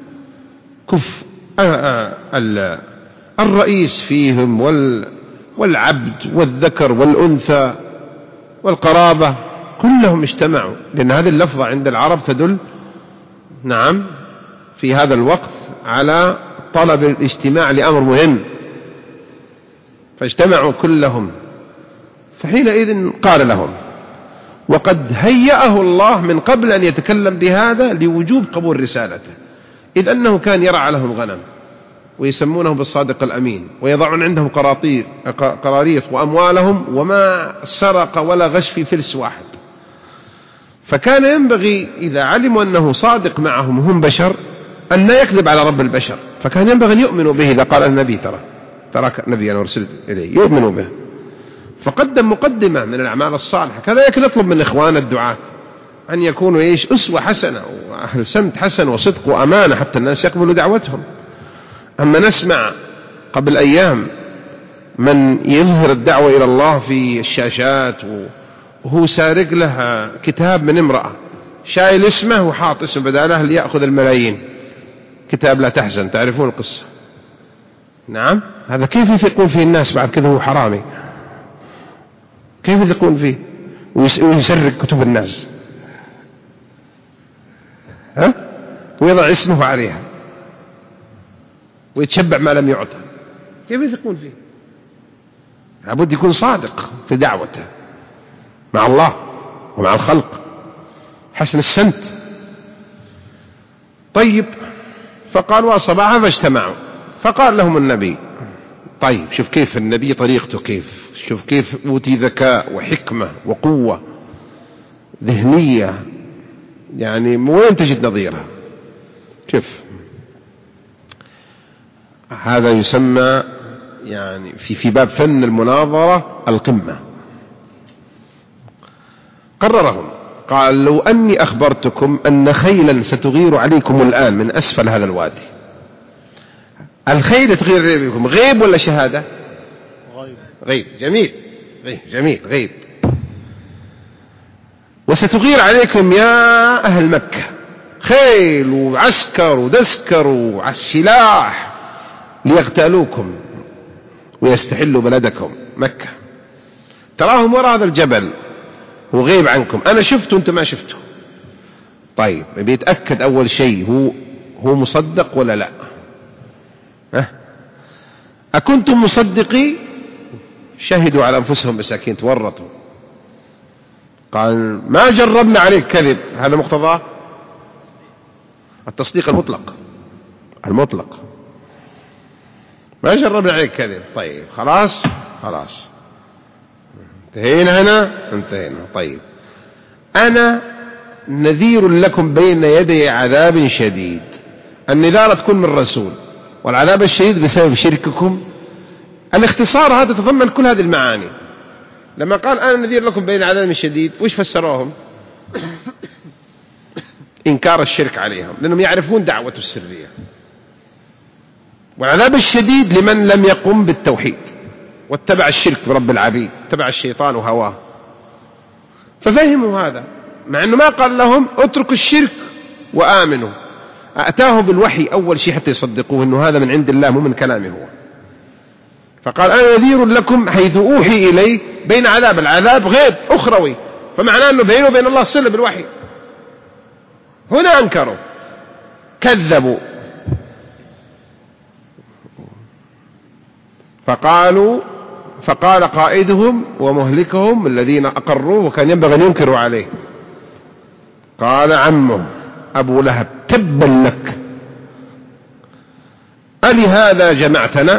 الرئيس فيهم والعبد والذكر والأنثى والقرابة كلهم اجتمعوا، لأن هذه اللفظة عند العرب تدل نعم في هذا الوقت على طلب الاجتماع لأمر مهم، فاجتمعوا كلهم. فحينئذ قال لهم وقد هيأه الله من قبل أن يتكلم بهذا لوجوب قبول رسالته، إذ أنه كان يرعى لهم غنم ويسمونه بالصادق الأمين، ويضعون عندهم قراريط وأموالهم، وما سرق ولا غش في فلس واحد. فكان ينبغي إذا علموا أنه صادق معهم وهم بشر أن لا يكذب على رب البشر، فكان ينبغي أن يؤمنوا به إذا قال النبي تراك نبي أنا أرسلت إليه، يؤمنوا به. فقدم مقدمة من الأعمال الصالحة. كذلك نطلب من إخوان الدعاة أن يكونوا أسوة حسنة وأهل سمت حسن وصدق وأمانة حتى الناس يقبلوا دعوتهم. أما نسمع قبل أيام من يظهر الدعوة إلى الله في الشاشات وهو سارق له كتاب من امرأة، شايل اسمه وحاط اسم بداله ليأخذ الملايين، كتاب لا تحزن، تعرفون القصة. نعم، هذا كيف يثقون فيه الناس بعد كذا؟ هو حرامي، كيف يثقون فيه؟ ويسرق كتب الناس، ويضع اسمه عليها ويتشبع ما لم يعطى، كيف يثقون فيه؟ لابد يكون صادق في دعوته مع الله ومع الخلق، حسن السمت. طيب، فقال وصباحا فاجتمعوا، فقال لهم النبي، طيب شوف كيف النبي طريقته، شوف كيف أوتي ذكاء وحكمة وقوة ذهنية، يعني وين تجد نظيرها؟ شوف، هذا يسمى يعني في باب فن المناظرة القمة. قررهم، قال لو أني أخبرتكم أن خيلا ستغير عليكم الآن من أسفل هذا الوادي. الخيل تغير عليكم، غيب ولا شهادة؟ غيب. جميل، جميل، غيب. وستغير عليكم يا أهل مكة خيل وعسكر ودسكر وسلاح ليغتالوكم ويستحلوا بلدكم مكة. تراهم وراء هذا الجبل وغيب عنكم، أنا شفته أنت ما شفته. طيب، بيتأكد أول شيء هو مصدق ولا لا؟ أكنتم مصدقي؟ شهدوا على أنفسهم مساكين، تورطوا. قال ما جربنا عليك كذب، هذا مقتضاه التصديق المطلق. ما جربنا عليك كذب. طيب خلاص انتهينا هنا. طيب، أنا نذير لكم بين يدي عذاب شديد. النذارة تكون من رسول، والعذاب الشديد بسبب شرككم. الاختصار هذا تضمن كل هذه المعاني. لما قال أنا نذير لكم بين عذاب شديد، وش فسروهم؟ إنكار الشرك عليهم، لأنهم يعرفون دعوته السرية. والعذاب الشديد لمن لم يقم بالتوحيد واتبع الشرك برب العبيد، اتبع الشيطان وهواه. ففهموا هذا، مع أنه ما قال لهم اتركوا الشرك وآمنوا. أتاه بالوحي أول شيء حتى يصدقوه أنه هذا من عند الله مو من كلامه هو. فقال أنا نذير لكم حيث أوحي إلي بين العذاب غيب أخروي، فمعناه أنه بينه وبين الله صلة بالوحي. هنا أنكروا، كذبوا، فقال قائدهم ومهلكهم الذين أقروا وكان ينبغي أن ينكروا عليه، قال عمه أبو لهب تبا لك ألهذا جمعتنا؟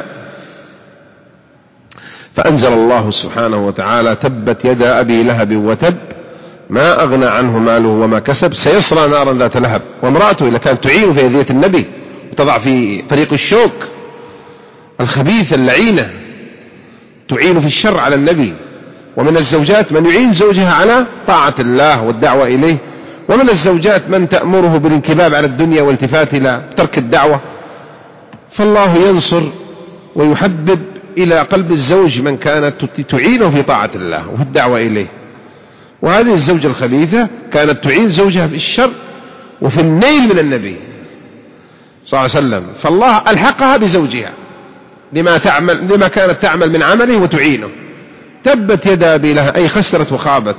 فأنزل الله سبحانه وتعالى تبت يدا أبي لهب وتب ما أغنى عنه ماله وما كسب سيصلى نارا ذات لهب. وامرأته إذا كانت تعين في أذية النبي وتضع في طريق الشوك الخبيثة اللعينة، تعين في الشر على النبي. ومن الزوجات من يعين زوجها على طاعة الله والدعوة إليه، ومن الزوجات من تأمره بالانكباب على الدنيا والالتفات إلى ترك الدعوة. فالله ينصر ويحبب إلى قلب الزوج من كانت تعينه في طاعة الله وفي الدعوة إليه. وهذه الزوجة الخبيثة كانت تعين زوجها في الشر وفي النيل من النبي صلى الله عليه وسلم، فالله ألحقها بزوجها لما كانت تعمل من عمله وتعينه. تبت يدا أبي لهب أي خسرت وخابت.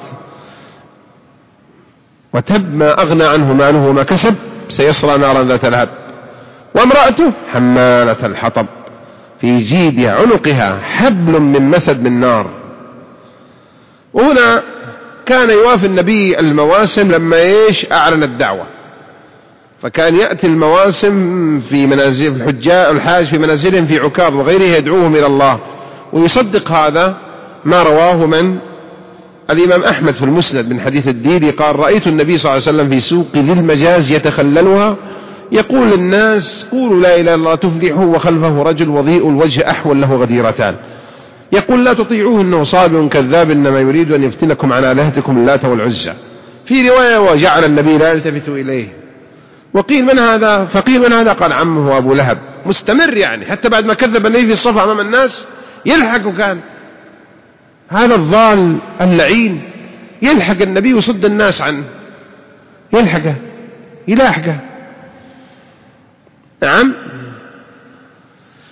وتب ما أغنى عنه ماله وما كسب سيصلى نارا ذات لهب. وامرأته حمالة الحطب في جيدها عنقها حبل من مسد من نار. وهنا كان يوافي النبي المواسم لما أعلن الدعوة، فكان يأتي المواسم في منازل الحاج في منازلهم في عكاظ وغيره يدعوهم إلى الله. ويصدق هذا ما رواه من الإمام أحمد في المسند من حديث الديري قال رأيت النبي صلى الله عليه وسلم في سوق ذي المجاز يتخللها يقول للناس قولوا لا إله إلا الله تفلحوا، وخلفه رجل وضيء الوجه أحول له غديرتان يقول لا تطيعوه إنه صابر كذاب إنما يريد أن يفتنكم عن آلهتكم اللات والعزى. في رواية وجعل النبي لا يلتفت إليه. وقيل من هذا؟ فقيل من هذا؟ قال عمه أبو لهب. مستمر يعني حتى بعد ما كذب النبي في الصفا أمام الناس يلحق. كان هذا الضال اللعين يلحق النبي وصد الناس عنه، يلاحقه. نعم.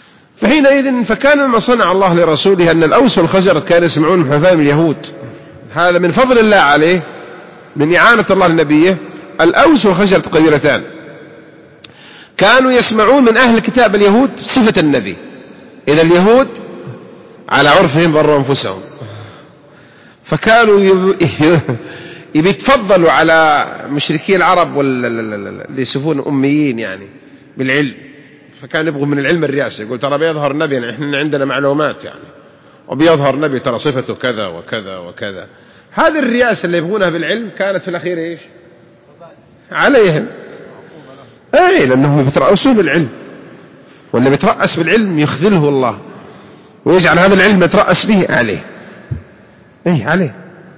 فحينئذ فكان ما صنع الله لرسوله أن الأوس والخزرج كانوا يسمعون من حلفائهم اليهود هذا من فضل الله عليه، من إعانة الله لنبيه. الأوس والخزرج قبيلتان كانوا يسمعون من أهل الكتاب اليهود صفة النبي. إذا اليهود على عرفهم بروا أنفسهم، فكانوا يتفضلوا على مشركي العرب اللي يسفون أميين يعني بالعلم، فكان يبغوا من العلم الرياسي. يقول ترى بيظهر نبي، يعني إحنا عندنا معلومات يعني، وبيظهر نبي ترى صفته كذا وكذا وكذا. هذه الرياسة اللي يبغونها بالعلم كانت في الأخير إيش عليهم؟ أي لأنهم يترأسون بالعلم، واللي بيترأس بالعلم يخذله الله ويجعل هذا العلم يترأس به عليه. أي عليه.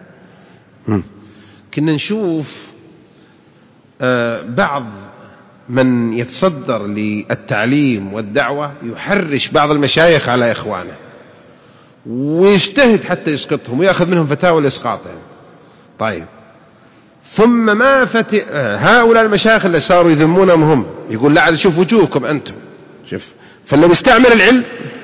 كنا نشوف بعض من يتصدر للتعليم والدعوة يحرش بعض المشايخ على إخوانه ويجتهد حتى يسقطهم ويأخذ منهم فتاوى لإسقاطهم. طيب ثم ما هؤلاء المشايخ اللي صاروا يذمونهم هم، يقول لا عاد شوف وجوهكم أنتم، شوف. فلو يستعمل العلم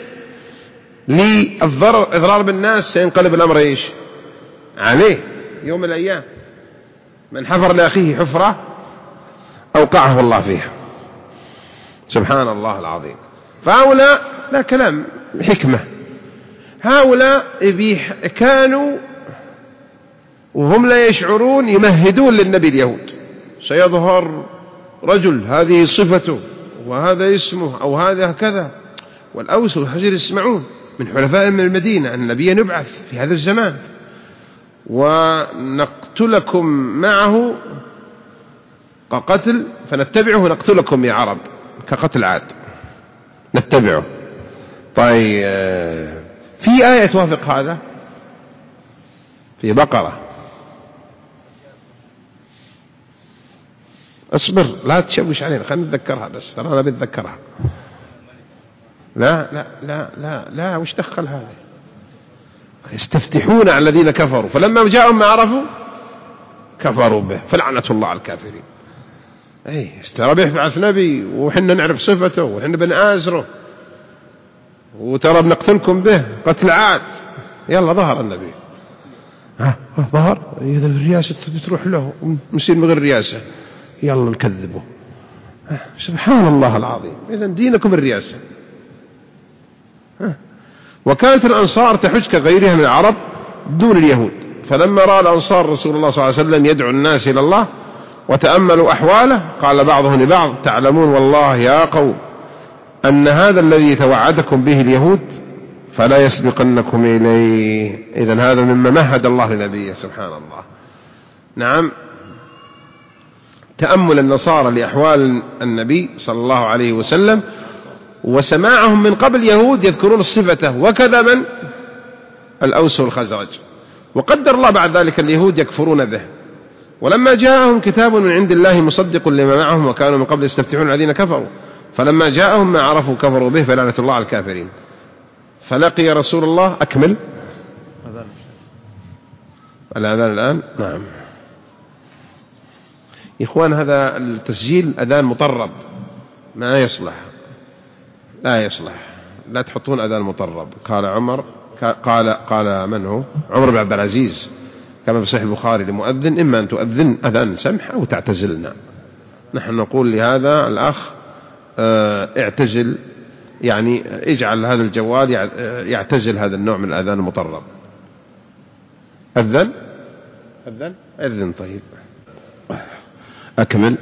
للضرر بالناس سينقلب الأمر إيش عليه يوم من الأيام. من حفر لأخيه حفرة أوقعه الله فيها، سبحان الله العظيم. فهؤلاء لا كلام حكمة، هؤلاء كانوا وهم لا يشعرون يمهدون للنبي اليهود، سيظهر رجل هذه صفته وهذا اسمه أو هذا كذا. والأوس والخزرج يسمعون من حلفاء من المدينة أن النبي يبعث في هذا الزمان، ونقتلكم معه كقتل فنتبعه ونقتلكم يا عرب كقتل عاد نتبعه. طيب في آية توافق هذا في بقرة. اصبر لا تشوش علينا، خلينا نتذكرها بس، ترى أنا بتذكرها. لا لا لا لا لا، وش دخل هذا؟ يستفتحون على الذين كفروا فلما جاءهم ما عرفوا كفروا به فلعنة الله على الكافرين. اي ترى بيبعث نبي وحنا نعرف صفته وحنا بنآزره وترى بنقتلكم به قتل عاد. يلا ظهر النبي، ظهر، إذا الرياسة بتروح له ونصير من غير رياسة، يلا نكذبه. سبحان الله العظيم. إذا دينكم الرياسة. وكانت الأنصار تحج كغيرها من العرب دون اليهود، فلما رأى الأنصار رسول الله صلى الله عليه وسلم يدعو الناس إلى الله وتأملوا أحواله قال بعضهم لبعض تعلمون والله يا قوم أن هذا الذي توعدكم به اليهود فلا يسبقنكم إليه. إذن هذا مما مهد الله لنبيه سبحان الله. نعم، تأمل النصارى لأحوال النبي صلى الله عليه وسلم وسماعهم من قبل يهود يذكرون صفته، وكذا من الأوس والخزرج. وقدر الله بعد ذلك اليهود يكفرون به، ولما جاءهم كتاب من عند الله مصدق لما معهم وكانوا من قبل يستفتحون الذين كفروا فلما جاءهم ما عرفوا كفروا به فلعنة الله على الكافرين. فلقي رسول الله أكمل الأذان الآن. نعم إخوان، هذا التسجيل أذان مطرب ما يصلح، لا يصلح، لا تحطون أذان مطرب. قال عمر، قال من هو عمر بن عبد العزيز كما في صحيح البخاري لمؤذن إما أن تؤذن أذان سمح أو تعتزلنا. نحن نقول لهذا الأخ اعتزل، يعني اجعل هذا الجوال يعتزل هذا النوع من الأذان المطرب. أذن طيب أكمل.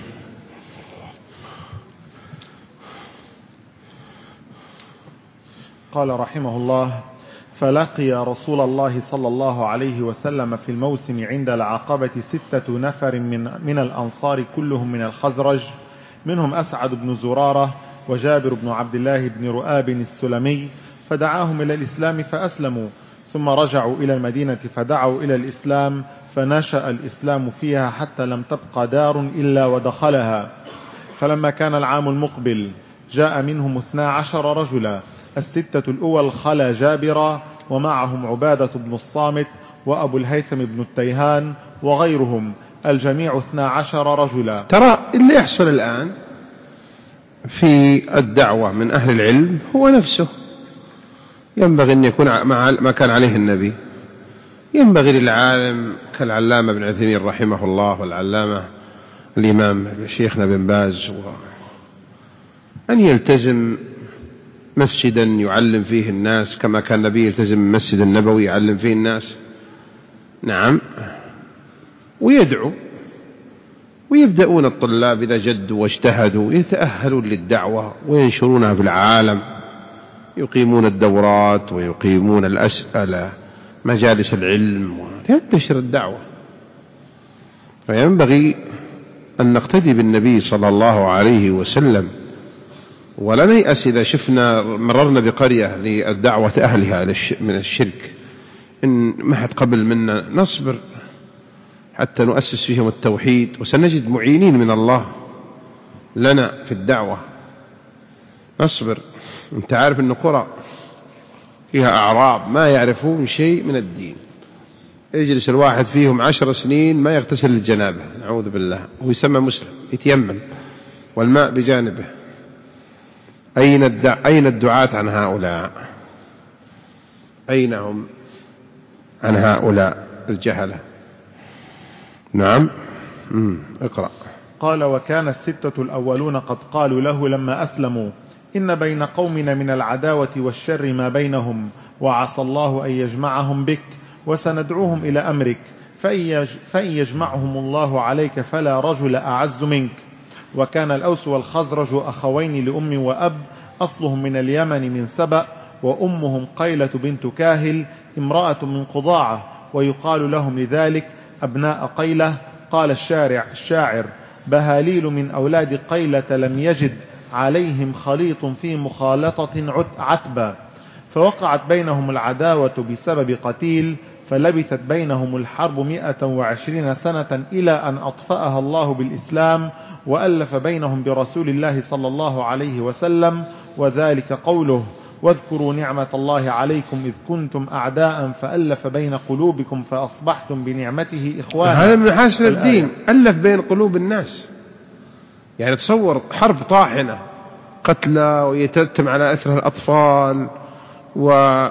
قال رحمه الله: فلقي رسول الله صلى الله عليه وسلم في الموسم عند العقبة 6 نفر من الأنصار كلهم من الخزرج، منهم أسعد بن زرارة وجابر بن عبد الله بن رؤاب السلمي، فدعاهم إلى الإسلام فأسلموا، ثم رجعوا إلى المدينة فدعوا إلى الإسلام، فنشأ الإسلام فيها حتى لم تبقى دار إلا ودخلها. فلما كان العام المقبل جاء منهم 12 رجلا، 6 الأول خلا جابرا ومعهم عبادة بن الصامت وأبو الهيثم بن التيهان وغيرهم، الجميع 12 رجلا. ترى اللي يحصل الآن في الدعوة من أهل العلم هو نفسه، ينبغي أن يكون ما كان عليه النبي، ينبغي للعالم كالعلامة ابن عثيمين رحمه الله والعلامة الإمام شيخنا بن باز أن يلتزم مسجدا يعلم فيه الناس كما كان النبي يلتزم المسجد النبوي يعلم فيه الناس، نعم، ويدعو، ويبدأون الطلاب إذا جدوا واجتهدوا يتأهلون للدعوة وينشرونها في العالم، يقيمون الدورات ويقيمون الأسئلة، مجالس العلم، وتنتشر الدعوة. فينبغي أن نقتدي بالنبي صلى الله عليه وسلم، ولا نيأس إذا شفنا مررنا بقرية للدعوة أهلها من الشرك، إن ما حد قبل منا نصبر حتى نؤسس فيهم التوحيد، وسنجد معينين من الله لنا في الدعوة. نصبر. أنت عارف أن قرى فيها أعراب ما يعرفون شيء من الدين، يجلس الواحد فيهم 10 سنين ما يغتسل الجنابة، نعوذ بالله، ويسمى مسلم، يتيمم والماء بجانبه. أين الدعاة عن هؤلاء؟ أين هم عن هؤلاء الجهلة؟ نعم. اقرأ. قال: وكان الستة الأولون قد قالوا له لما أسلموا: إن بين قومنا من العداوة والشر ما بينهم، وعسى الله أن يجمعهم بك، وسندعوهم إلى أمرك، فإن يجمعهم الله عليك فلا رجل أعز منك. وكان الأوس والخزرج أخوين لأم وأب، أصلهم من اليمن من سبأ، وأمهم قيلة بنت كاهل امرأة من قضاعة، ويقال لهم لذلك أبناء قيلة. قال الشاعر: بهاليل من أولاد قيلة لم يجد عليهم خليط في مخالطة عتبا. فوقعت بينهم العداوة بسبب قتيل، فلبثت بينهم الحرب 120 سنة إلى أن أطفأها الله بالإسلام، وألف بينهم برسول الله صلى الله عليه وسلم، وذلك قوله: واذكروا نعمة الله عليكم إذ كنتم أعداء فألف بين قلوبكم فأصبحتم بنعمته إخوانا. هذا من محاسن الدين، ألف بين قلوب الناس. يعني تصور حرب طاحنة، قتلى ويتتم على أثرها الأطفال، و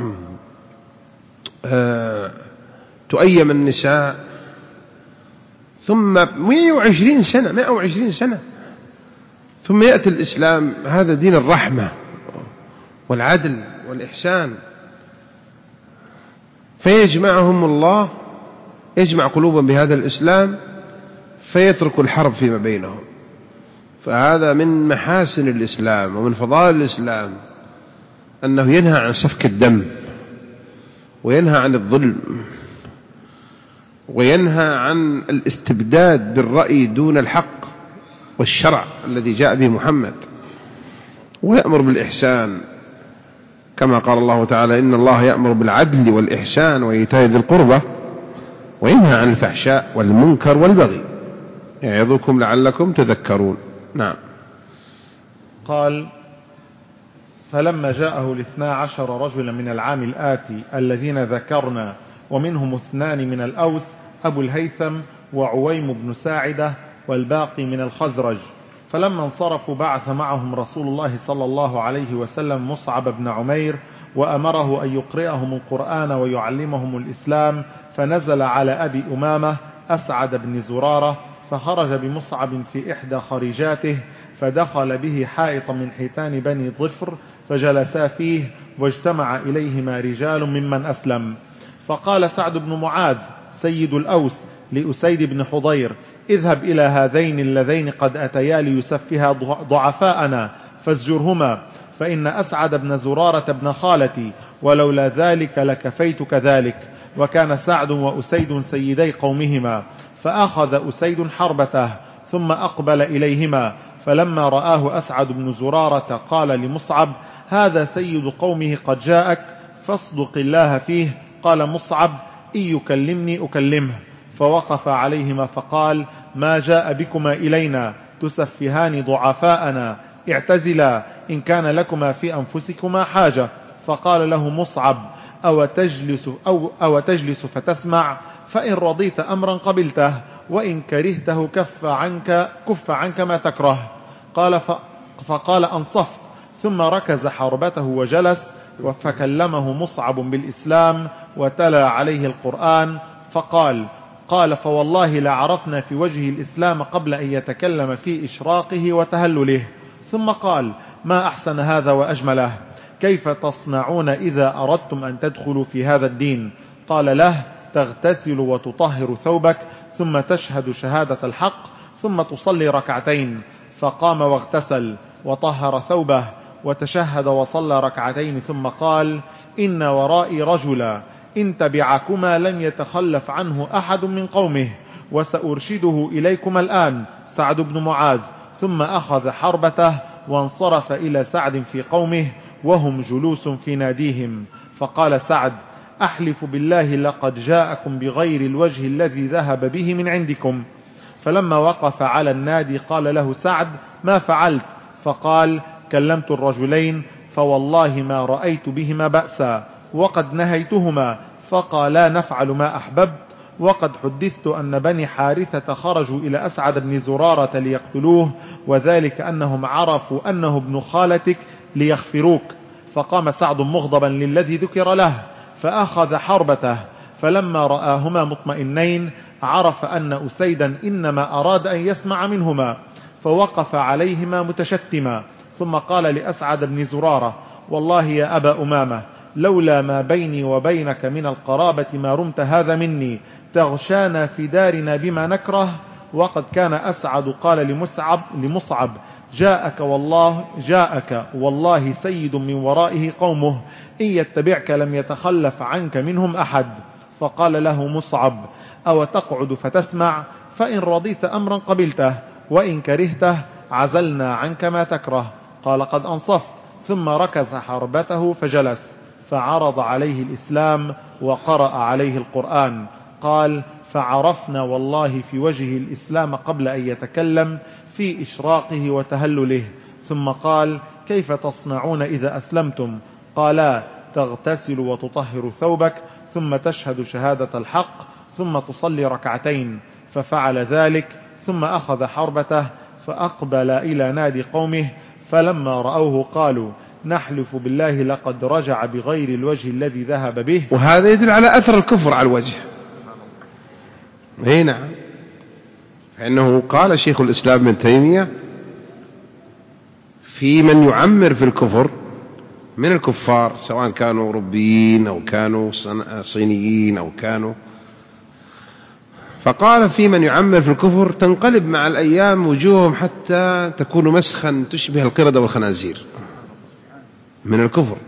تؤيم النساء، ثم 120 سنة ثم يأتي الإسلام، هذا دين الرحمة والعدل والإحسان، فيجمعهم الله، يجمع قلوبهم بهذا الإسلام، فيترك الحرب فيما بينهم. فهذا من محاسن الإسلام ومن فضائل الإسلام أنه ينهى عن سفك الدم، وينهى عن الظلم، وينهى عن الاستبداد بالرأي دون الحق والشرع الذي جاء به محمد، ويأمر بالإحسان كما قال الله تعالى: إن الله يأمر بالعدل والإحسان وإيتاء ذي القربى وينهى عن الفحشاء والمنكر والبغي يعظكم لعلكم تذكرون. نعم. قال: فلما جاءه 12 رجلا من العام الآتي الذين ذكرنا، ومنهم 2 من الأوس، أبو الهيثم وعويم بن ساعدة، والباقي من الخزرج. فلما انصرفوا بعث معهم رسول الله صلى الله عليه وسلم مصعب بن عمير، وأمره أن يقرئهم القرآن ويعلمهم الإسلام، فنزل على أبي أمامة أسعد بن زرارة، فخرج بمصعب في إحدى خريجاته، فدخل به حائط من حيتان بني ظفر، فجلسا فيه، واجتمع إليهما رجال ممن أسلم. فقال سعد بن معاذ سيد الأوس لأسيد بن حضير: اذهب إلى هذين اللذين قد أتيا ليسفها ضعفاءنا فازجرهما، فإن أسعد بن زرارة ابن خالتي، ولولا ذلك لكفيتك ذلك. وكان سعد وأسيد سيدي قومهما، فأخذ أسيد حربته ثم أقبل إليهما، فلما رآه أسعد بن زرارة قال لمصعب: هذا سيد قومه قد جاءك، فاصدق الله فيه. قال مصعب: إن يكلمني أكلمه. فوقف عليهما فقال: ما جاء بكما إلينا تسفهان ضعفاءنا، اعتزلا إن كان لكما في أنفسكما حاجة. فقال له مصعب: أو تجلس فتسمع، فإن رضيت أمرا قبلته، وإن كرهته كف عنك ما تكره. فقال أنصفت، ثم ركز حربته وجلس. فكلمه مصعب بالإسلام وتلا عليه القرآن قال فوالله لعرفنا في وجهه الإسلام قبل أن يتكلم في إشراقه وتهلله. ثم قال ما أحسن هذا وأجمله، كيف تصنعون إذا أردتم أن تدخلوا في هذا الدين؟ قال له تغتسل وتطهر ثوبك ثم تشهد شهادة الحق ثم تصلي ركعتين. فقام واغتسل وطهر ثوبه وتشهد وصلى ركعتين ثم قال إن ورائي رجلا إن تبعكما لم يتخلف عنه أحد من قومه وسأرشده إليكما الآن، سعد بن معاذ. ثم أخذ حربته وانصرف إلى سعد في قومه وهم جلوس في ناديهم. فقال سعد أحلف بالله لقد جاءكم بغير الوجه الذي ذهب به من عندكم. فلما وقف على النادي قال له سعد ما فعلت؟ فقال كلمت الرجلين فوالله ما رأيت بهما بأسا وقد نهيتهما فقالا نفعل ما أحببت. وقد حدثت أن بني حارثة خرجوا إلى أسعد بن زرارة ليقتلوه، وذلك أنهم عرفوا أنه ابن خالتك ليغفروك. فقام سعد مغضبا للذي ذكر له فأخذ حربته، فلما رآهما مطمئنين عرف أن أسيدا إنما أراد أن يسمع منهما، فوقف عليهما متشتما. ثم قال لأسعد بن زرارة والله يا أبا أمامة لولا ما بيني وبينك من القرابة ما رمت هذا مني، تغشانا في دارنا بما نكره. وقد كان أسعد قال لمصعب جاءك والله سيد من ورائه قومه إن يتبعك لم يتخلف عنك منهم أحد. فقال له مصعب أو تقعد فتسمع؟ فإن رضيت أمرا قبلته وإن كرهته عزلنا عنك ما تكره. قال قد أنصفت. ثم ركز حربته فجلس، فعرض عليه الإسلام وقرأ عليه القرآن. قال فعرفنا والله في وجهه الإسلام قبل أن يتكلم في إشراقه وتهلله. ثم قال كيف تصنعون إذا أسلمتم؟ قالا تغتسل وتطهر ثوبك ثم تشهد شهادة الحق ثم تصلي ركعتين. ففعل ذلك ثم أخذ حربته فأقبل إلى نادي قومه، فلما رأوه قالوا نحلف بالله لقد رجع بغير الوجه الذي ذهب به. وهذا يدل على أثر الكفر على الوجه. نعم، فإنه قال شيخ الإسلام ابن تيمية في من يعمر في الكفر من الكفار سواء كانوا أوروبيين أو كانوا صينيين أو كانوا، فقال في من يعمر في الكفر تنقلب مع الأيام وجوههم حتى تكون مسخا تشبه القردة والخنازير من الكفر.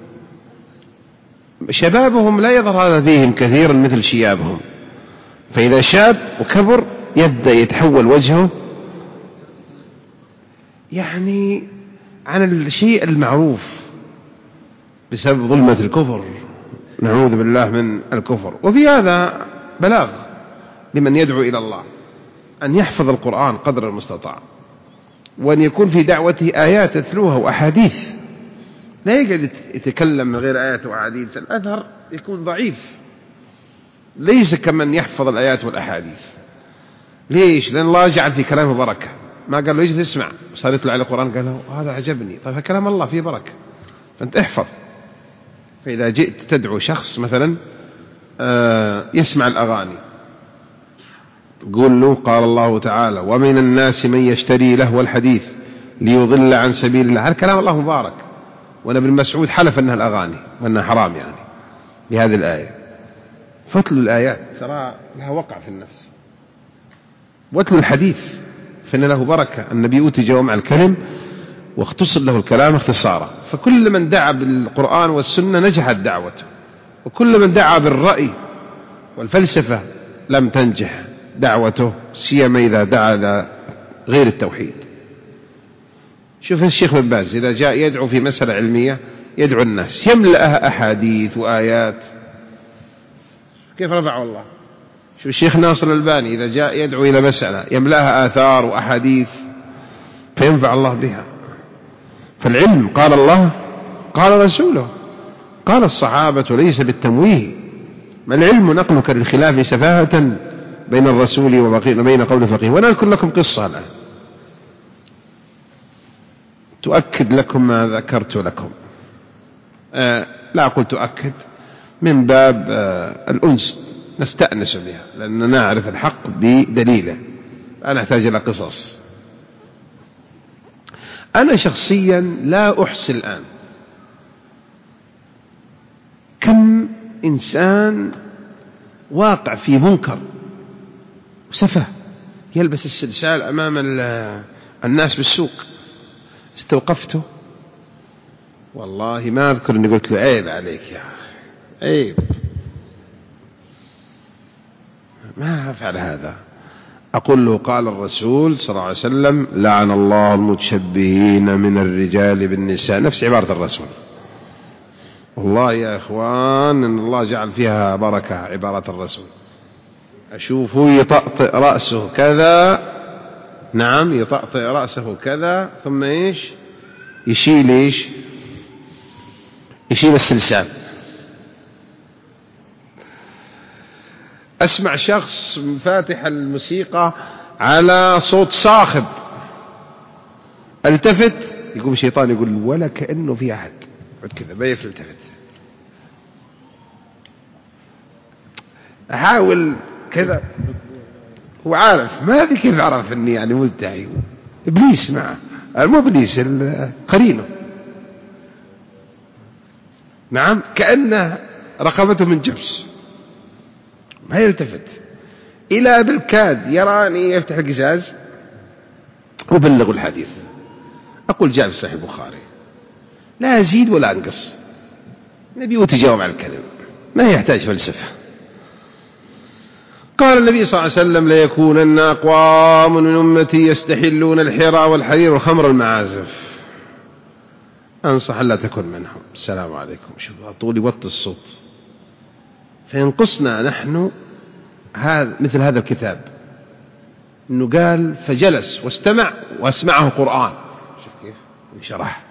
شبابهم لا يظهر هذا فيهم كثيرا مثل شيابهم، فإذا شاب وكبر يبدأ يتحول وجهه يعني عن الشيء المعروف بسبب ظلمة الكفر، نعوذ بالله من الكفر. وفي هذا بلاغ لمن يدعو إلى الله أن يحفظ القرآن قدر المستطاع، وأن يكون في دعوته آيات يتلوها وأحاديث، لا يقعد يتكلم من غير آيات وأحاديث، الأثر يكون ضعيف، ليس كمن يحفظ الآيات والأحاديث. ليش؟ لأن الله جعل في كلامه بركة، ما قال له يجي تسمع صار يطلع على القرآن قال له هذا عجبني، طيب كلام الله فيه بركة فأنت احفظ. فإذا جئت تدعو شخص مثلا يسمع الأغاني قول له قال الله تعالى ومن الناس من يشتري لهو الحديث ليضل عن سبيل الله، هذا كلام الله مبارك، وأن ابن مسعود حلف أنها الأغاني وأنها حرام يعني بهذه الآية. فاتلوا الآيات ترى لها وقع في النفس، واتلوا الحديث فإن له بركة. النبي أوتي جوامع الكلم واختصر له الكلام اختصارا، فكل من دعا بالقرآن والسنة نجحت دعوته، وكل من دعا بالرأي والفلسفة لم تنجح دعوته، سيما إذا دعا إلى غير التوحيد. شوف الشيخ بن باز إذا جاء يدعو في مسألة علمية يدعو الناس يملأها أحاديث وآيات، كيف رفعه الله. شوف الشيخ ناصر الألباني إذا جاء يدعو إلى مسألة يملأها آثار وأحاديث فينفع الله بها. فالعلم قال الله قال رسوله قال الصحابة ليس بالتمويه، ما العلم نقلك للخلاف سفاهة بين الرسول وبين قول فقيه. وأنا أذكر لكم قصة الآن تؤكد لكم ما ذكرت لكم. لا أقول تؤكد، من باب الأنس نستأنس بها، لأننا نعرف الحق بدليله، أنا أحتاج إلى قصص. أنا شخصيا لا أحصي الآن كم إنسان واقع في منكر وسفه، يلبس السلسال أمام الناس بالسوق، استوقفته والله ما أذكر أني قلت له عيب عليك يا أخي، عيب، ما أفعل هذا. أقول له قال الرسول صلى الله عليه وسلم لعن الله المتشبهين من الرجال بالنساء، نفس عبارة الرسول. والله يا إخوان إن الله جعل فيها بركة عبارة الرسول. أشوفه يطأطئ رأسه كذا، نعم يطأطئ رأسه كذا، ثم إيش يشيل يشيل السلسال. أسمع شخص فاتح الموسيقى على صوت صاخب، التفت يقوم شيطان يقول ولا كأنه في أحد، عد كذا ما يلتفت، أحاول كذا، هو عارف ما هذه كيف عرف أني يعني ملتحي، إبليس معه، مو إبليس قرينه، نعم كأنه رقبته من جبس، ما يلتفت، إلى بالكاد يراني يفتح القزاز وبلغ الحديث. أقول جاء في صحيح البخاري لا أزيد ولا أنقص، نبي وتجاوب على الكلام، ما يحتاج فلسفة. قال النبي صلى الله عليه وسلم ليكونن أقوام من أمتي يستحلون الحرى والحرير والخمر والمعازف، أنصح ألا تكن منهم. السلام عليكم. شوف طولي وط الصوت، فينقصنا نحن هذا مثل هذا الكتاب، إنه قال فجلس واستمع واسمعه قرآن، شوف كيف انشرح.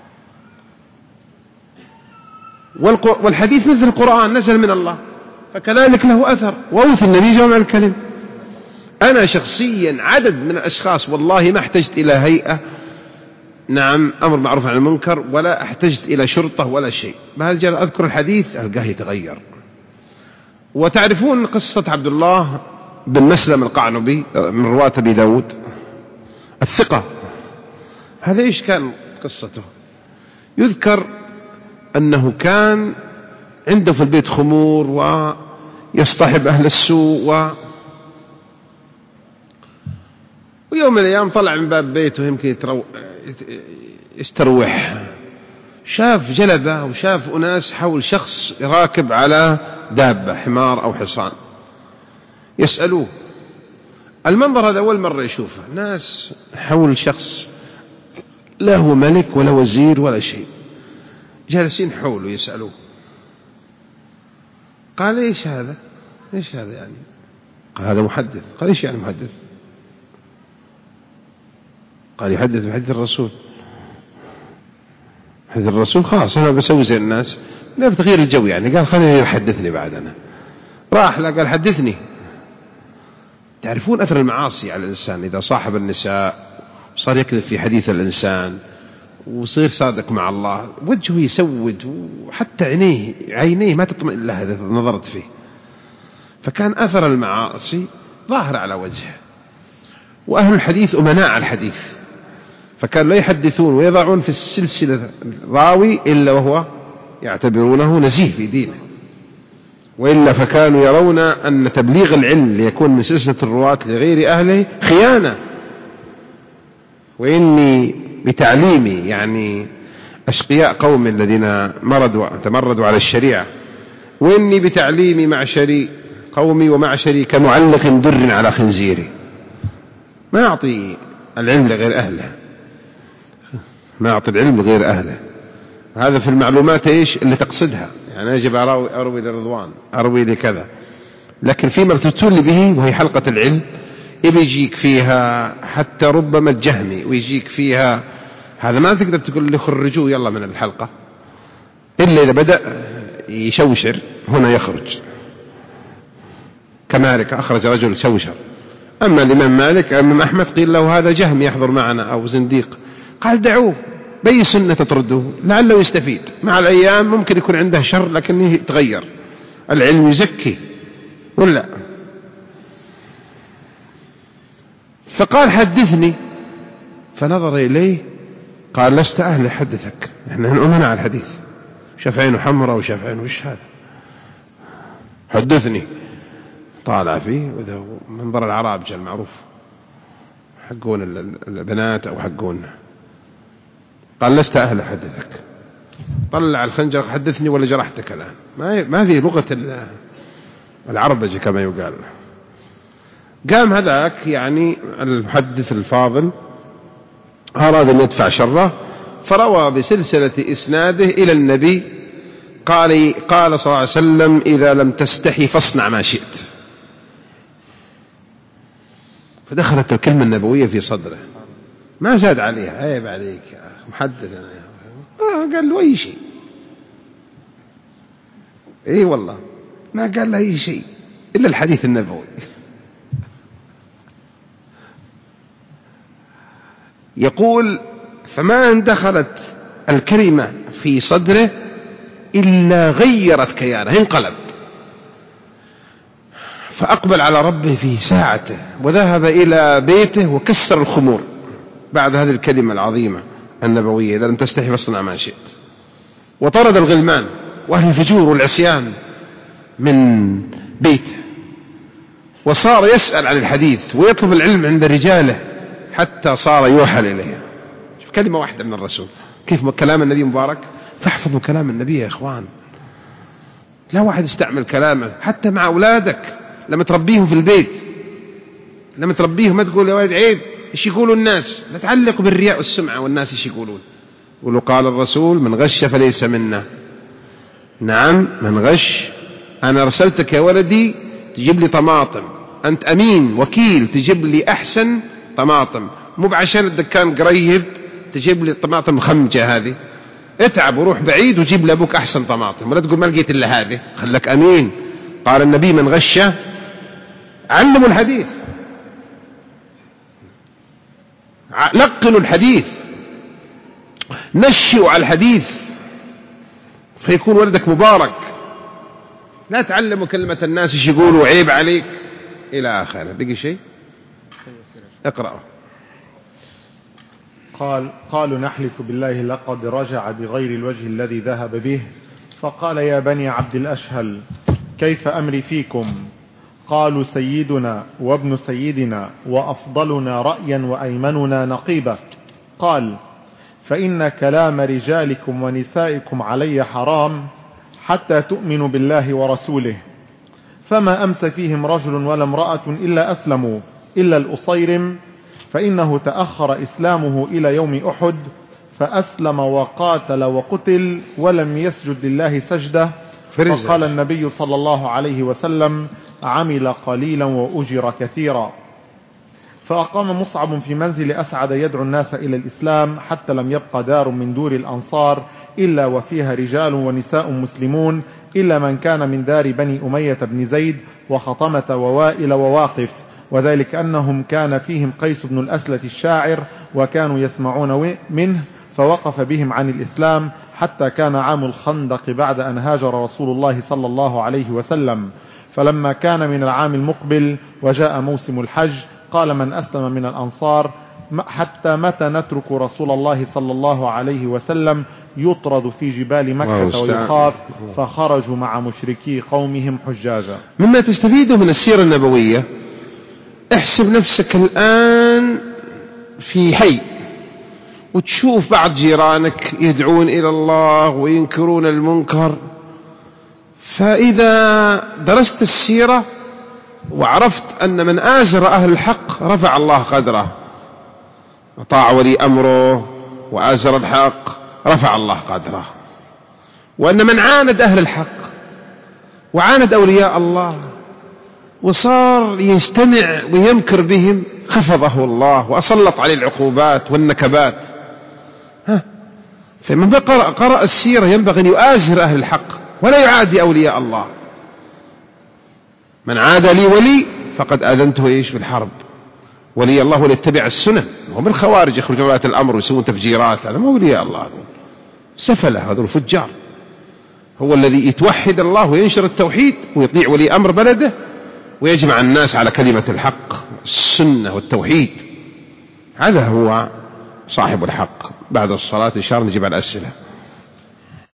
والحديث مثل القرآن نزل من الله، فكذلك له أثر، وأوث النبي جمع الكلم. أنا شخصيا عدد من الأشخاص والله ما احتجت إلى هيئة، نعم أمر معروف عن المنكر، ولا احتجت إلى شرطة ولا شيء، ما أذكر الحديث ألقاه يتغير. وتعرفون قصة عبد الله بن مسلم القعنبي من رواة أبي داود الثقة، هذا إيش كان قصته؟ يذكر أنه كان عنده في البيت خمور ويصطحب أهل السوء، ويوم من الأيام طلع من باب بيته يمكن يستروح، شاف جلبة وشاف أناس حول شخص راكب على دابة حمار أو حصان، يسألوه. المنظر هذا أول مرة يشوفه، ناس حول شخص لا هو ملك ولا وزير ولا شيء، جالسين حوله يسألوه. قال إيش هذا؟ إيش هذا يعني؟ قال هذا محدث. قال إيش يعني محدث؟ قال يحدث بحديث الرسول. حديث الرسول خلاص أنا بسوي زي الناس، لا بتغيير الجو يعني. قال خليني يحدثني بعد. أنا راح لا قال حدثني. تعرفون أثر المعاصي على الإنسان إذا صاحب النساء صار يكذب في حديث الإنسان وصير صادق مع الله، وجهه يسود وحتى عينيه ما تطمئن له إذا نظرت فيه. فكان أثر المعاصي ظاهر على وجهه. وأهل الحديث أمناء على الحديث، فكانوا لا يحدثون ويضعون في السلسلة راوي إلا وهو يعتبرونه نزيه في دينه، وإلا فكانوا يرون أن تبليغ العلم ليكون من سلسلة الرواة لغير أهله خيانة. وإني بتعليمي يعني أشقياء قوم الذين تمردوا على الشريعة، وإني بتعليمي معشري قومي ومعشري كمعلق در على خنزيري، ما أعطي العلم لغير أهله، ما أعطي العلم لغير أهله. هذا في المعلومات إيش اللي تقصدها، يعني يجب أروي لرضوان، أروي لكذا، لكن فيما تتولي به وهي حلقة العلم يجيك فيها حتى ربما الجهمي، ويجيك فيها هذا ما تقدر تقول له خرجوه يلا من الحلقة، إلا إذا بدأ يشوشر هنا يخرج. كمالك أخرج رجل شوشر. أما الإمام مالك أمام أحمد قيل له هذا جهم يحضر معنا أو زنديق، قال دعوه بأي سنة تطرده لعله يستفيد. مع الأيام ممكن يكون عنده شر لكنه يتغير. العلم يزكي ولا. فقال حدثني، فنظر إليه قال لست أهل أحدثك، احنا نؤمن على الحديث. شاف عينه حمراء وشاف عينه وش هذا، حدثني. طالع فيه، وذا منظر العرابجة المعروف حقون البنات أو حقون. قال لست أهل أحدثك. طلع الخنجر حدثني ولا جرحتك الآن. ما في لغة العربجة كما يقال. قام هذاك يعني المحدث الفاضل أراد أن يدفع شره، فروى بسلسلة إسناده إلى النبي قال صلى الله عليه وسلم إذا لم تستحي فاصنع ما شئت. فدخلت الكلمة النبوية في صدره، ما زاد عليها. عيب عليك يا محدث. قال له أي شيء. إيه والله ما قال له أي شيء إلا الحديث النبوي. يقول فما ان دخلت الكلمة في صدره إلا غيرت كيانه، انقلب، فأقبل على ربه في ساعته، وذهب إلى بيته وكسر الخمور بعد هذه الكلمة العظيمة النبوية إذا لم تستحي فاصنع ما شئت. وطرد الغلمان وأهل الفجور والعصيان من بيته، وصار يسأل عن الحديث ويطلب العلم عند رجاله حتى صار يوحل إليه. شوف كلمة واحدة من الرسول، كيف كلام النبي مبارك. فاحفظوا كلام النبي يا إخوان. لا واحد يستعمل كلامه حتى مع أولادك لما تربيهم في البيت، لما تربيهم ما تقول يا ولد عيب إيش يقولوا الناس، لا تعلقوا بالرياء والسمعة والناس إيش يقولون. يقولوا قال الرسول من غش فليس منا. نعم من غش. أنا أرسلتك يا ولدي تجيب لي طماطم، أنت أمين وكيل تجيب لي أحسن طماطم، مو بعشان الدكان قريب تجيب لي الطماطم مخمجة هذه. اتعب وروح بعيد وجيب لأبوك أحسن طماطم، ولا تقول ما لقيت إلا هذه. خلك أمين. قال النبي من غش. علموا الحديث، لقنوا الحديث، نشئوا على الحديث فيكون ولدك مبارك. لا تعلموا كلمة الناس ايش يقولوا عيب عليك إلى آخره. بقي شيء اقرأه. قالوا نحلف بالله لقد رجع بغير الوجه الذي ذهب به. فقال يا بني عبد الأشهل كيف أمري فيكم؟ قالوا سيدنا وابن سيدنا وأفضلنا رأيا وأيمننا نقيبة. قال فإن كلام رجالكم ونسائكم علي حرام حتى تؤمنوا بالله ورسوله، فما أمس فيهم رجل ولا امرأة إلا أسلموا إلا الأصيرم، فإنه تأخر إسلامه إلى يوم أحد، فأسلم وقاتل وقتل ولم يسجد لله سجدة. فقال النبي صلى الله عليه وسلم عمل قليلا وأجر كثيرا. فأقام مصعب في منزل أسعد يدعو الناس إلى الإسلام حتى لم يبق دار من دور الأنصار إلا وفيها رجال ونساء مسلمون، إلا من كان من دار بني أمية بن زيد وخطمة ووائل وواقف، وذلك أنهم كان فيهم قيس بن الأسلة الشاعر وكانوا يسمعون منه، فوقف بهم عن الإسلام حتى كان عام الخندق بعد أن هاجر رسول الله صلى الله عليه وسلم. فلما كان من العام المقبل وجاء موسم الحج قال من أسلم من الأنصار حتى متى نترك رسول الله صلى الله عليه وسلم يطرد في جبال مكة ويخاف؟ فخرجوا مع مشركي قومهم حجاجا. مما تستفيده من السيرة النبوية، احسب نفسك الآن في حي وتشوف بعض جيرانك يدعون إلى الله وينكرون المنكر، فإذا درست السيرة وعرفت أن من آزر أهل الحق رفع الله قدره، أطاع ولي أمره وآزر الحق رفع الله قدره، وأن من عاند أهل الحق وعاند أولياء الله وصار يستمع ويمكر بهم خفضه الله وأسلط عليه العقوبات والنكبات. فمن قرأ السيرة ينبغي أن يؤازر أهل الحق ولا يعادي أولياء الله. من عاد لي ولي فقد آذنته إيش بالحرب، ولي الله ولا يتبع السنن. هم الخوارج يخرجون ولاة الأمر ويسوون تفجيرات، هذا ما ولي الله، سفلة، هذول الفجار. هو الذي يتوحد الله وينشر التوحيد ويطيع ولي أمر بلده ويجمع الناس على كلمة الحق السنة والتوحيد، هذا هو صاحب الحق. بعد الصلاة إن شاء الله نجيب على الأسئلة.